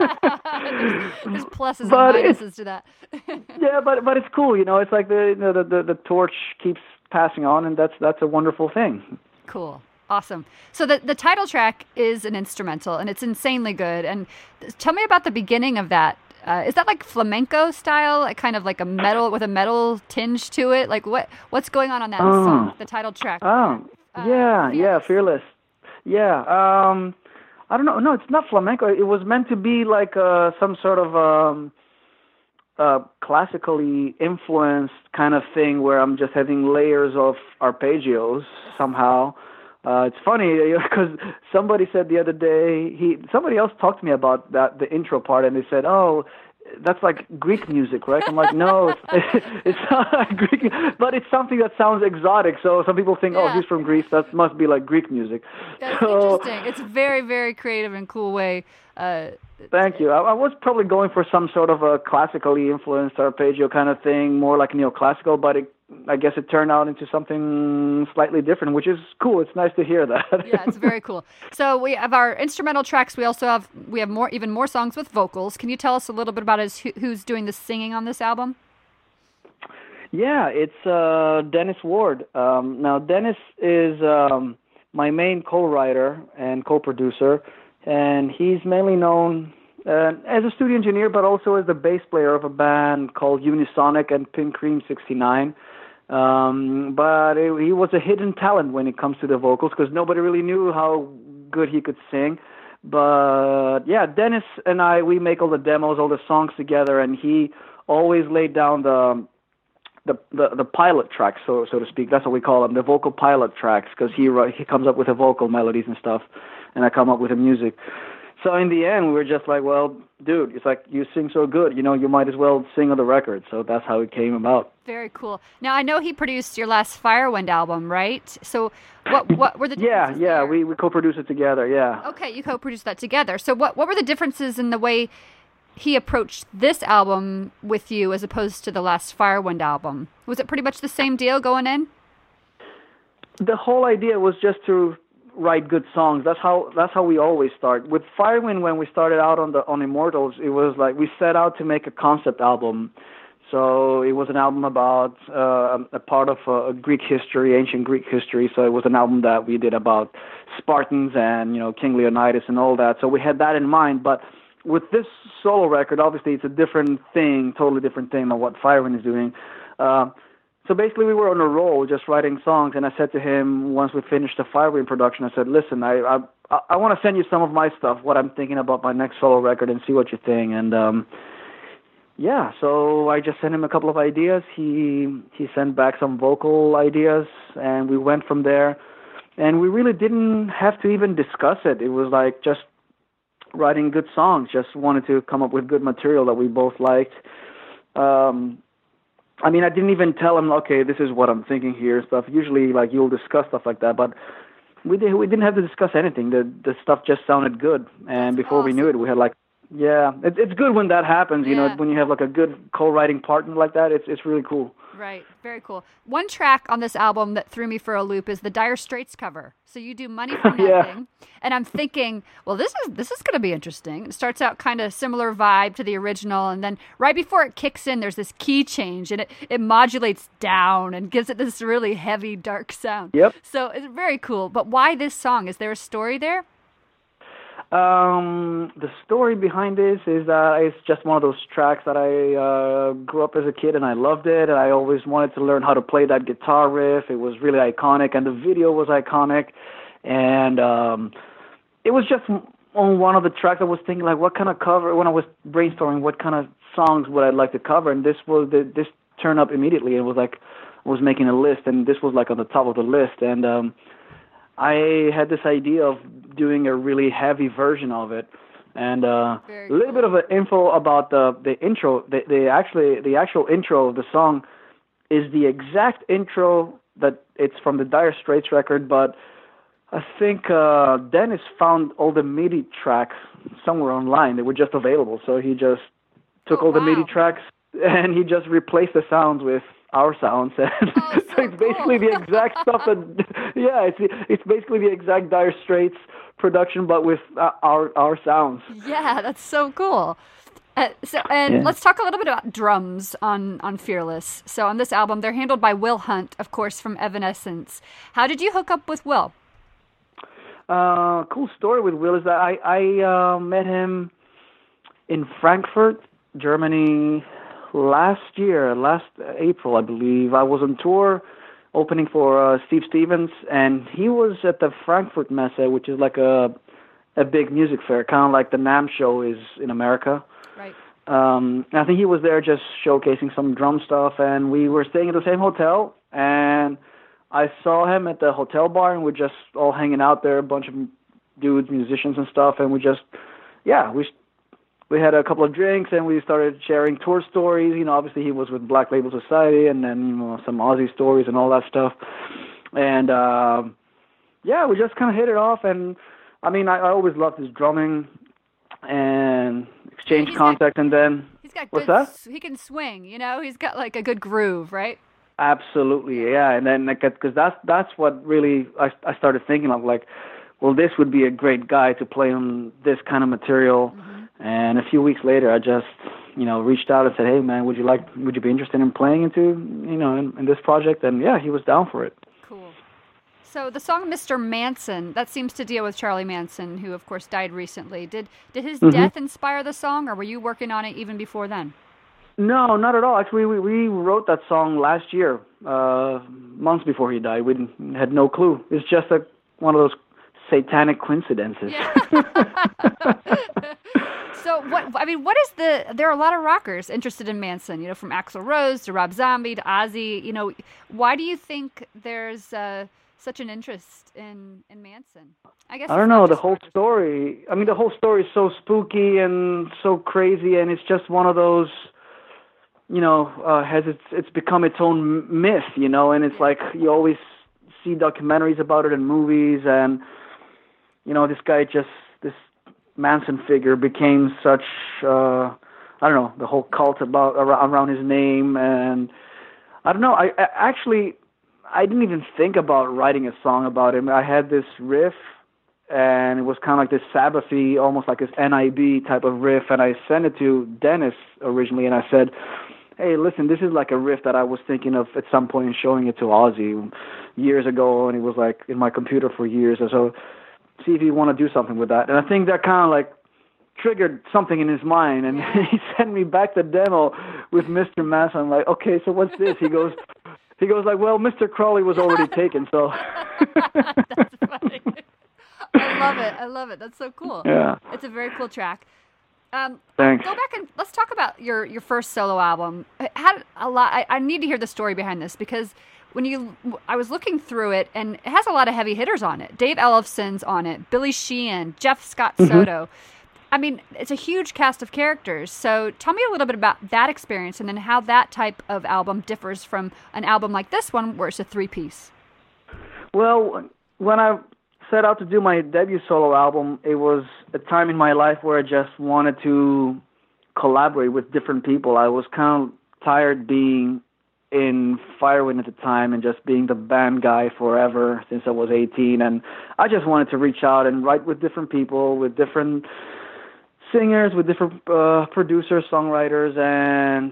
there's pluses But and it's- minuses to that. yeah, but but it's cool. You know, it's like the you know, the, the the torch keeps passing on, and that's that's a wonderful thing. Cool. Awesome. So the, the title track is an instrumental, and it's insanely good. And tell me about the beginning of that. Uh, is that like flamenco style, like kind of like a metal with a metal tinge to it? Like what what's going on on that Oh. song, the title track? Oh, Uh, yeah, yeah, Fearless. Yeah, um, I don't know. No, it's not flamenco. It was meant to be like uh, some sort of um, uh, classically influenced kind of thing where I'm just having layers of arpeggios somehow. Uh, it's funny because somebody said the other day, he somebody else talked to me about that the intro part, and they said, "Oh, that's like Greek music, right?" I'm like, "No, it's, it's not Greek, but it's something that sounds exotic." So some people think, "Oh, Yeah. he's from Greece. That must be like Greek music." That's so, interesting. It's a very, very creative and cool way. Uh, Thank you. I, I was probably going for some sort of a classically influenced arpeggio kind of thing, more like neoclassical, but it, I guess it turned out into something slightly different, which is cool. It's nice to hear that. yeah, it's very cool. So we have our instrumental tracks. We also have we have more, even more songs with vocals. Can you tell us a little bit about his, who, who's doing the singing on this album? Yeah, it's uh, Dennis Ward. Um, now, Dennis is um, my main co-writer and co-producer, and he's mainly known uh, as a studio engineer, but also as the bass player of a band called Unisonic and Pink Cream sixty-nine. Um, but it, he was a hidden talent when it comes to the vocals because nobody really knew how good he could sing. But yeah, Dennis and I, we make all the demos, all the songs together, and he always laid down the the the, the pilot tracks, so so to speak. That's what we call them, the vocal pilot tracks, because he wri- he comes up with the vocal melodies and stuff, and I come up with the music. So in the end, we were just like, well, dude, it's like you sing so good, you know, you might as well sing on the record. So that's how it came about. Very cool. Now I know he produced your last Firewind album, right? So what what were the Yeah, differences yeah, there? we, we co-produced it together, yeah. Okay, you co-produced that together. So what what were the differences in the way he approached this album with you as opposed to the last Firewind album? Was it pretty much the same deal going in? The whole idea was just to write good songs. That's how that's how we always start. With Firewind, when we started out on the on Immortals, it was like we set out to make a concept album. So it was an album about uh, a part of uh, Greek history, ancient Greek history. So it was an album that we did about Spartans and, you know, King Leonidas and all that. So we had that in mind. But with this solo record, obviously it's a different thing, totally different thing than what Firewind is doing. Uh, So basically, we were on a roll, just writing songs. And I said to him, once we finished the Firewind production, I said, "Listen, I I, I want to send you some of my stuff, what I'm thinking about my next solo record, and see what you think." And um, yeah, so I just sent him a couple of ideas. He he sent back some vocal ideas, and we went from there. And we really didn't have to even discuss it. It was like just writing good songs. Just wanted to come up with good material that we both liked. Um, I mean, I didn't even tell him, okay, this is what I'm thinking here, stuff. Usually, like, you'll discuss stuff like that, but we did, we didn't have to discuss anything. The the stuff just sounded good, and That's before we knew it, we had like, yeah, it, it's good when that happens. You Yeah. know, when you have like a good co-writing partner like that, it's it's really cool. Right, very cool. One track on this album that threw me for a loop is the Dire Straits cover. So you do Money for Yeah. Nothing, and I'm thinking, well, this is this is going to be interesting. It starts out kind of similar vibe to the original, and then right before it kicks in, there's this key change, and it, it modulates down and gives it this really heavy, dark sound. Yep. So it's very cool. But why this song? Is there a story there? Um, the story behind this is that it's just one of those tracks that I uh, grew up as a kid and I loved it, and I always wanted to learn how to play that guitar riff. It was really iconic, and the video was iconic, and um, it was just on one of the tracks I was thinking, like, what kind of cover, when I was brainstorming, what kind of songs would I like to cover, and this was the, this turned up immediately. It was like I was making a list, and this was like on the top of the list, and um, I had this idea of doing a really heavy version of it, and uh, a little bit of an info about the the intro. The, the actually the actual intro of the song is the exact intro that it's from the Dire Straits record, but I think uh, Dennis found all the MIDI tracks somewhere online. They were just available, so he just took Oh, all the wow. MIDI tracks and he just replaced the sounds with our sounds. And Oh, so so it's basically the exact stuff that, yeah, it's it's basically the exact Dire Straits production, but with uh, our our sounds. Yeah, that's so cool. Uh, so, and Yeah. let's talk a little bit about drums on, on Fearless. So on this album, they're handled by Will Hunt, of course, from Evanescence. How did you hook up with Will? Uh, cool story with Will is that I, I uh, met him in Frankfurt, Germany, last year, last April, I believe. I was on tour opening for uh, Steve Stevens, and he was at the Frankfurt Messe, which is like a a big music fair, kind of like the NAMM show is in America. Right. Um, I think he was there just showcasing some drum stuff, and we were staying at the same hotel, and I saw him at the hotel bar, and we're just all hanging out there, a bunch of dudes, musicians and stuff, and we just, yeah, we we had a couple of drinks, and we started sharing tour stories. You know, obviously he was with Black Label Society, and then, you know, some Aussie stories and all that stuff. And, uh, yeah, we just kind of hit it off, and I mean, I, I always loved his drumming and exchange He's contact, got- and then He's got what's good, that? s- he can swing, you know, he's got like a good groove, right? Absolutely, yeah. And then because that's that's what really I I started thinking of, like, well, this would be a great guy to play on this kind of material. Mm-hmm. And a few weeks later, I just, you know, reached out and said, hey man, would you like would you be interested in playing into, you know, in, in this project? And yeah, he was down for it. Cool. So the song Mister Manson, that seems to deal with Charlie Manson, who of course died recently. Did did his Mhm. death inspire the song, or were you working on it even before then? No, not at all. Actually, we, we wrote that song last year, uh, months before he died. We didn't, had no clue. It's just a, one of those satanic coincidences. So what, I mean, what is the, there are a lot of rockers interested in Manson, you know, from Axl Rose to Rob Zombie to Ozzy, you know, why do you think there's uh, such an interest in, in Manson? I guess I it's don't not know, the just whole rockers. story. I mean, the whole story is so spooky and so crazy, and it's just one of those, you know, uh, has its it's become its own m- myth, you know, and it's like you always see documentaries about it in movies, and you know, this guy just this Manson figure became such uh, I don't know, the whole cult about around, around his name, and I don't know. I, I actually I didn't even think about writing a song about him. I had this riff, and it was kind of like this Sabbathy, almost like this N I B type of riff, and I sent it to Dennis originally, and I said, hey, listen, this is like a riff that I was thinking of at some point showing it to Ozzy years ago, and it was like in my computer for years, and so see if you want to do something with that. And I think that kind of like triggered something in his mind, and he sent me back the demo with Mister Manson. I'm like, okay, so what's this? He goes, he goes like, well, Mister Crowley was already taken, so. That's funny. I love it. I love it. That's so cool. Yeah. It's a very cool track. Um, Thanks. Go back and let's talk about your, your first solo album. It had a lot. I, I need to hear the story behind this because when you, I was looking through it and it has a lot of heavy hitters on it. Dave Ellefson's on it, Billy Sheehan, Jeff Scott Mm-hmm. Soto. I mean, it's a huge cast of characters. So tell me a little bit about that experience and then how that type of album differs from an album like this one where it's a three-piece. Well, when I set out to do my debut solo album, it was a time in my life where I just wanted to collaborate with different people. I was kind of tired being in Firewind at the time and just being the band guy forever since I was eighteen, and I just wanted to reach out and write with different people, with different singers, with different uh, producers, songwriters, and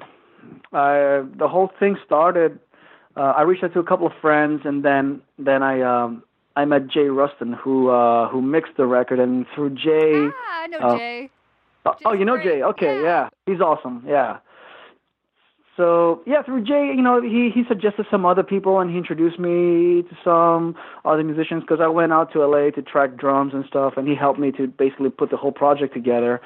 I, the whole thing started. Uh, I reached out to a couple of friends, and then then I um, I met Jay Rustin, who uh, who mixed the record, and through Jay. Ah, I know uh, Jay. Oh, oh, Jay's you know great. Jay? Okay, Yeah. yeah, he's awesome. Yeah. So yeah, through Jay, you know, he he suggested some other people, and he introduced me to some other musicians because I went out to L A to track drums and stuff, and he helped me to basically put the whole project together.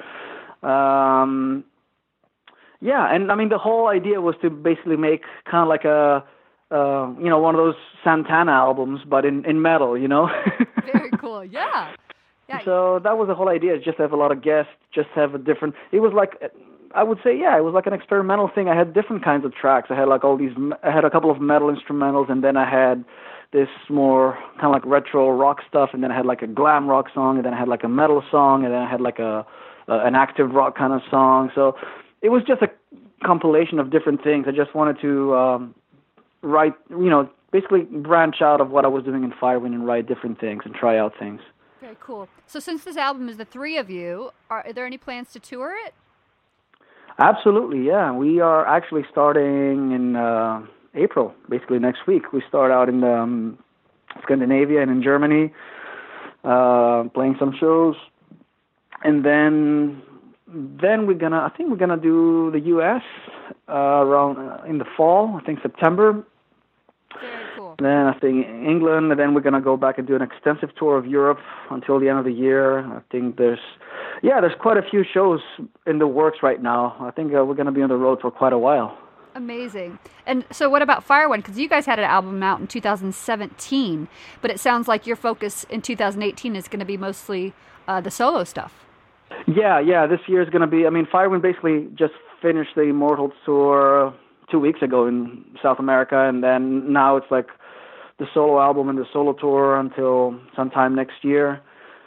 Um, yeah, and I mean the whole idea was to basically make kind of like a, uh, you know, one of those Santana albums, but in in metal, you know. Very cool. Yeah. Yeah. So that was the whole idea, just to have a lot of guests, just have a different, it was like, I would say, yeah, it was like an experimental thing. I had different kinds of tracks. I had like all these, I had a couple of metal instrumentals, and then I had this more kind of like retro rock stuff, and then I had like a glam rock song, and then I had like a metal song, and then I had like a, uh, an active rock kind of song. So it was just a compilation of different things. I just wanted to um, write, you know, basically branch out of what I was doing in Firewind and write different things and try out things. Very cool. So since this album is the three of you, are, are there any plans to tour it? Absolutely, yeah. We are actually starting in uh, April, basically next week. We start out in um, Scandinavia and in Germany. uh, playing some shows, and then then we're gonna. I think we're gonna do the U S uh, around uh, in the fall. I think September. Very cool. Then I think England, and then we're gonna go back and do an extensive tour of Europe until the end of the year. I think there's, yeah, there's quite a few shows in the works right now. I think uh, we're gonna be on the road for quite a while. Amazing. And so what about Firewind? Because you guys had an album out in two thousand seventeen, but it sounds like your focus in two thousand eighteen is going to be mostly uh, the solo stuff. Yeah, yeah, this year is gonna be. I mean, Firewind basically just finished the Immortal tour two weeks ago in South America, and then now it's like the solo album and the solo tour until sometime next year.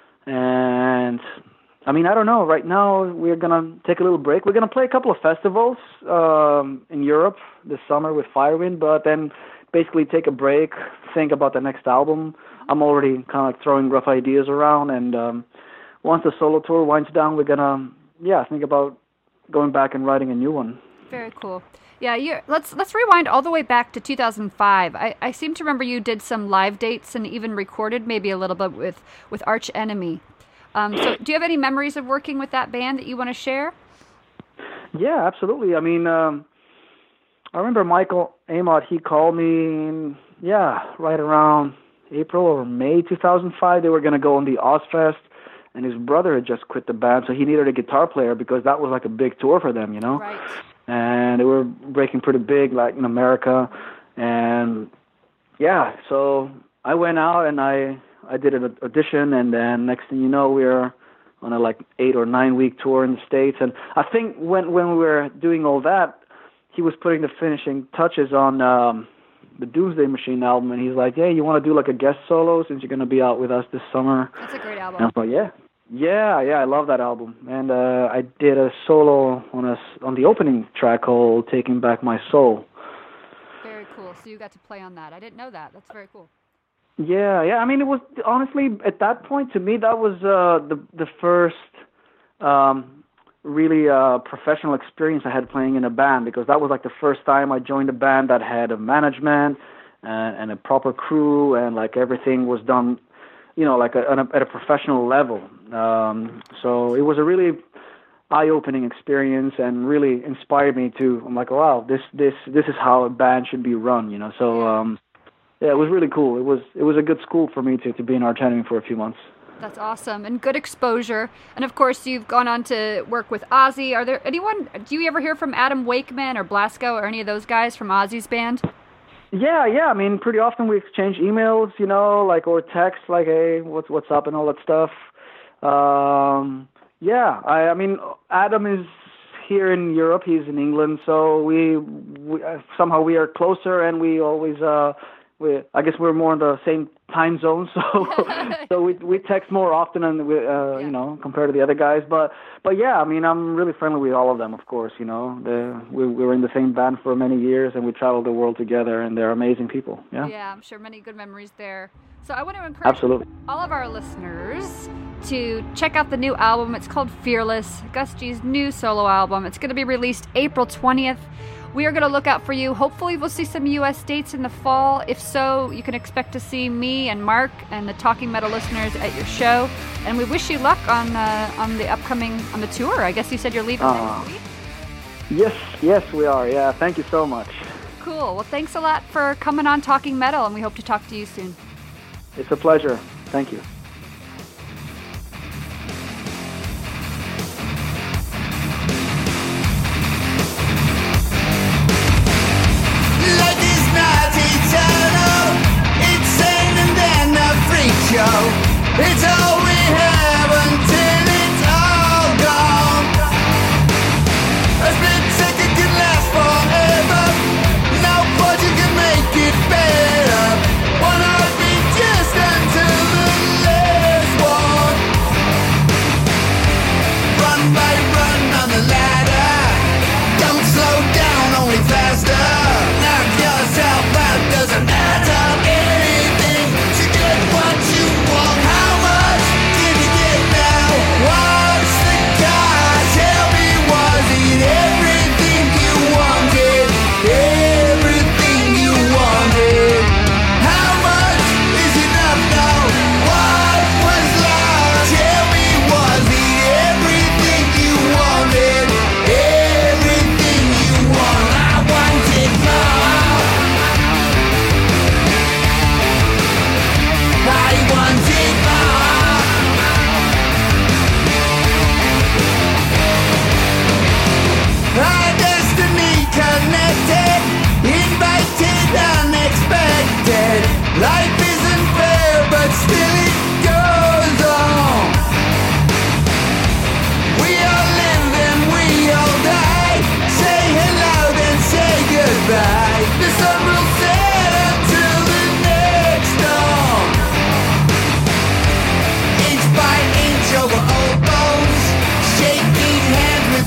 And I mean, I don't know. Right now, we're gonna take a little break. We're gonna play a couple of festivals um, in Europe this summer with Firewind, but then basically take a break, think about the next album. I'm already kind of like throwing rough ideas around, and um, once the solo tour winds down, we're gonna yeah think about going back and writing a new one. Very cool. Yeah, you let's let's rewind all the way back to two thousand five. I, I seem to remember you did some live dates and even recorded maybe a little bit with, with Arch Enemy. Um, so do you have any memories of working with that band that you want to share? Yeah, absolutely. I mean, um, I remember Michael Amott, he called me, in, yeah, right around April or May two thousand five. They were going to go on the Ozfest, and his brother had just quit the band, so he needed a guitar player because that was like a big tour for them, you know? Right. And they were breaking pretty big, like in America. And yeah, so I went out and I, I did an audition, and then next thing you know, we were on a like eight or nine week tour in the States. And I think when when we were doing all that, he was putting the finishing touches on um, the Doomsday Machine album, and he's like, "Hey, you want to do like a guest solo since you're going to be out with us this summer?" That's a great album. And I was like, "Yeah." Yeah, yeah, I love that album, and uh, I did a solo on a, on the opening track called "Taking Back My Soul." Very cool. So you got to play on that. I didn't know that. That's very cool. Yeah, yeah. I mean, it was honestly at that point to me that was uh, the the first um, really uh, professional experience I had playing in a band, because that was like the first time I joined a band that had a management and, and a proper crew, and like everything was done, you know, like a, at, a, at a professional level. Um, so it was a really eye-opening experience and really inspired me to, I'm like, wow, this this this is how a band should be run, you know. So um, yeah, it was really cool. It was it was a good school for me to, to be in Arch Enemy for a few months. That's awesome, and good exposure. And of course, you've gone on to work with Ozzy. Are there anyone, do you ever hear from Adam Wakeman or Blasco or any of those guys from Ozzy's band? Yeah, yeah. I mean, pretty often we exchange emails, you know, like, or text, like, hey, what's what's up and all that stuff. Um, yeah, I, I mean, Adam is here in Europe. He's in England, so we, we uh, somehow we are closer, and we always, uh, we, I guess we're more in the same time zone, so so we we text more often, and we, uh, yeah. you know, compared to the other guys. But but yeah, I mean, I'm really friendly with all of them, of course. You know, the, we, we were in the same band for many years, and we traveled the world together, and they're amazing people. Yeah. Yeah, I'm sure many good memories there. So I want to encourage Absolutely. all of our listeners to check out the new album. It's called Fearless, Gus G's new solo album. It's going to be released April twentieth. We are going to look out for you. Hopefully we'll see some U S dates in the fall. If so, you can expect to see me and Mark and the Talking Metal listeners at your show. And we wish you luck on uh, on the upcoming, on the tour. I guess you said you're leaving uh, next week? Yes, yes, we are. Yeah, thank you so much. Cool. Well, thanks a lot for coming on Talking Metal, and we hope to talk to you soon. It's a pleasure. Thank you. It's all we have until it's all gone. A split second can last forever. No budget can make it better. One heartbeat just until the last one. Run by run on the ladder. Don't slow down, only faster. Knock yourself out, doesn't matter anything to get what you want. How much did you get now? What's the cost? Tell me, was it everything you wanted? Everything you wanted. How much is enough now? What was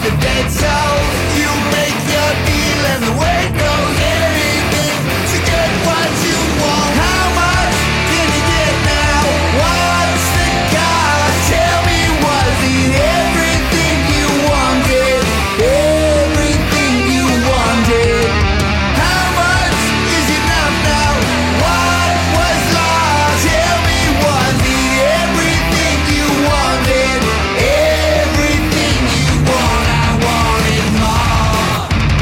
the dead south. You make your deal and the way it goes. Anything to get what you want. How much can you get now? What's the cost? Tell me, was it everything you wanted? Everything you wanted. How much is enough now? What was lost? Tell me, was it everything you wanted? Everything you want, I wanted more.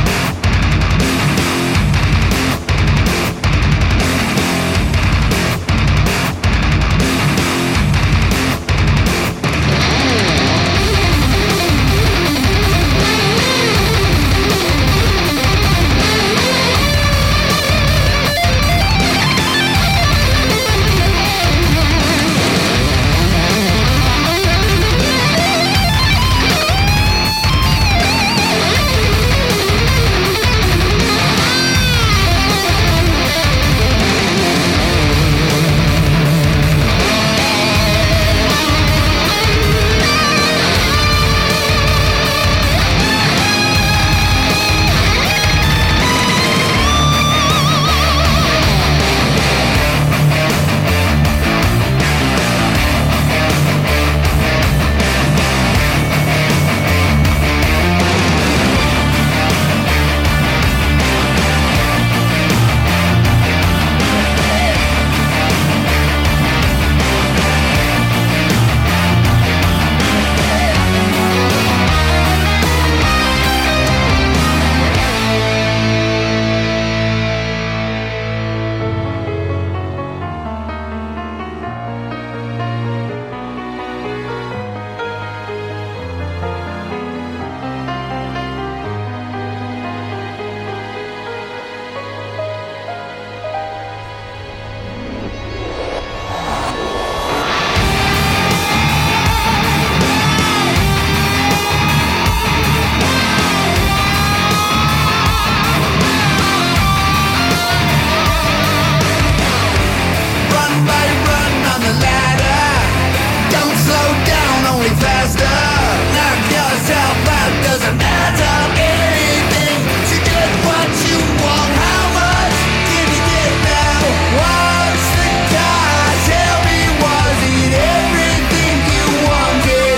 Run, buddy, run on the ladder. Don't slow down, only faster. Knock yourself out, doesn't matter. Anything to get what you want. How much can you get now? What's the cost? Tell me, was it everything you wanted?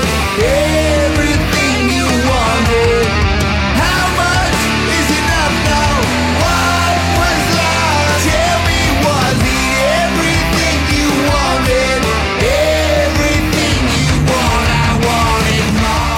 Everything you wanted. How much is enough now? What was lost? Tell me, was it everything you wanted? Everything you want, I wanted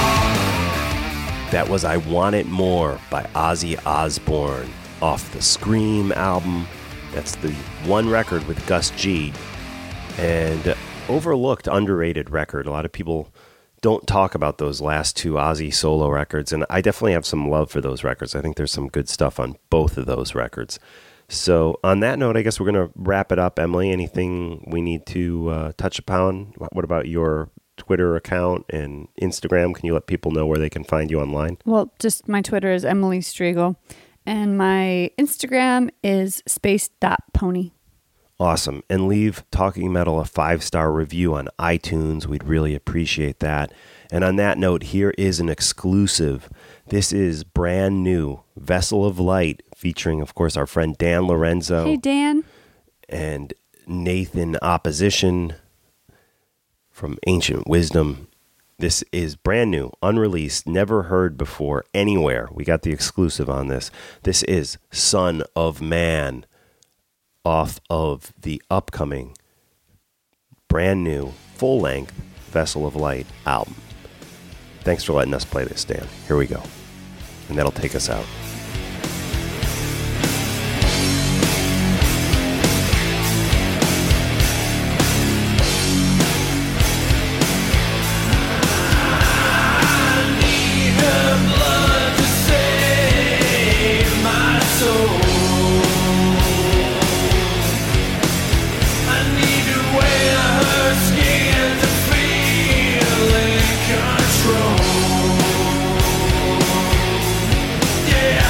more. That was I Want It More by Ozzy Osbourne off the Scream album. That's the one record with Gus G. And overlooked, underrated record. A lot of people don't talk about those last two Ozzy solo records, and I definitely have some love for those records. I think there's some good stuff on both of those records. So on that note, I guess we're going to wrap it up. Emily, anything we need to uh, touch upon? What about your Twitter account and Instagram? Can you let people know where they can find you online? Well, just my Twitter is Emily Striegel, and my Instagram is space.pony. Awesome. And leave Talking Metal a five-star review on iTunes. We'd really appreciate that. And on that note, here is an exclusive. This is brand new Vessel of Light, featuring, of course, our friend Dan Lorenzo. Hey, Dan. And Nathan Opposition from Ancient Wisdom. This is brand new, unreleased, never heard before anywhere. We got the exclusive on this. This is Son of Man, off of the upcoming brand new full-length Vessel of Light album. Thanks for letting us play this, Dan. Here we go. And that'll take us out. Yeah.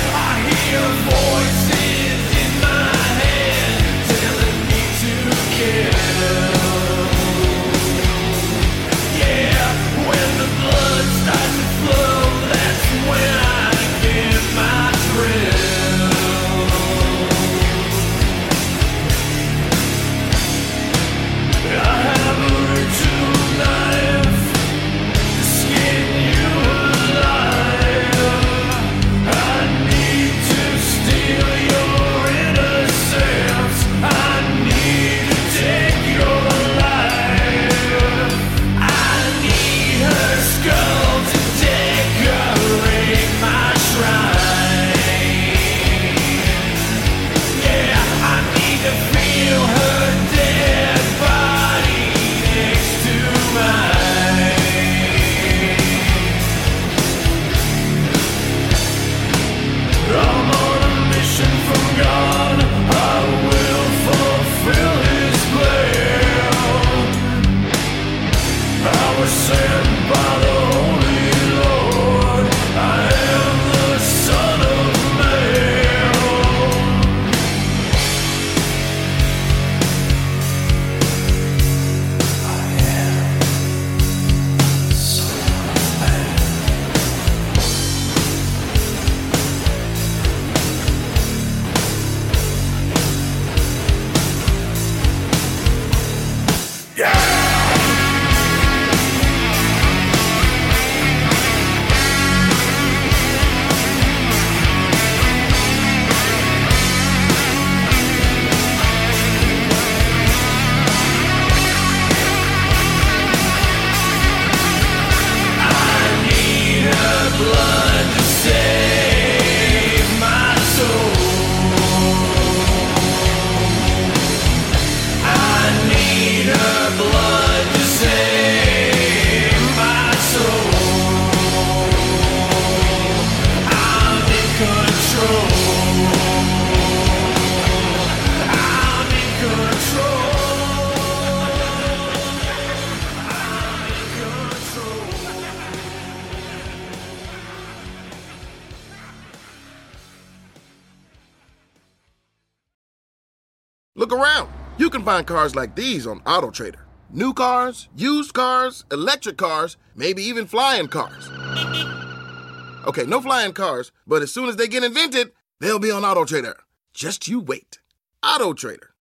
blood to save my soul. I need her blood to save my soul. I'm in control. I'm in control. I'm in control. Look around. You can find cars like these on AutoTrader. New cars, used cars, electric cars, maybe even flying cars. Okay, no flying cars, but as soon as they get invented, they'll be on AutoTrader. Just you wait. AutoTrader.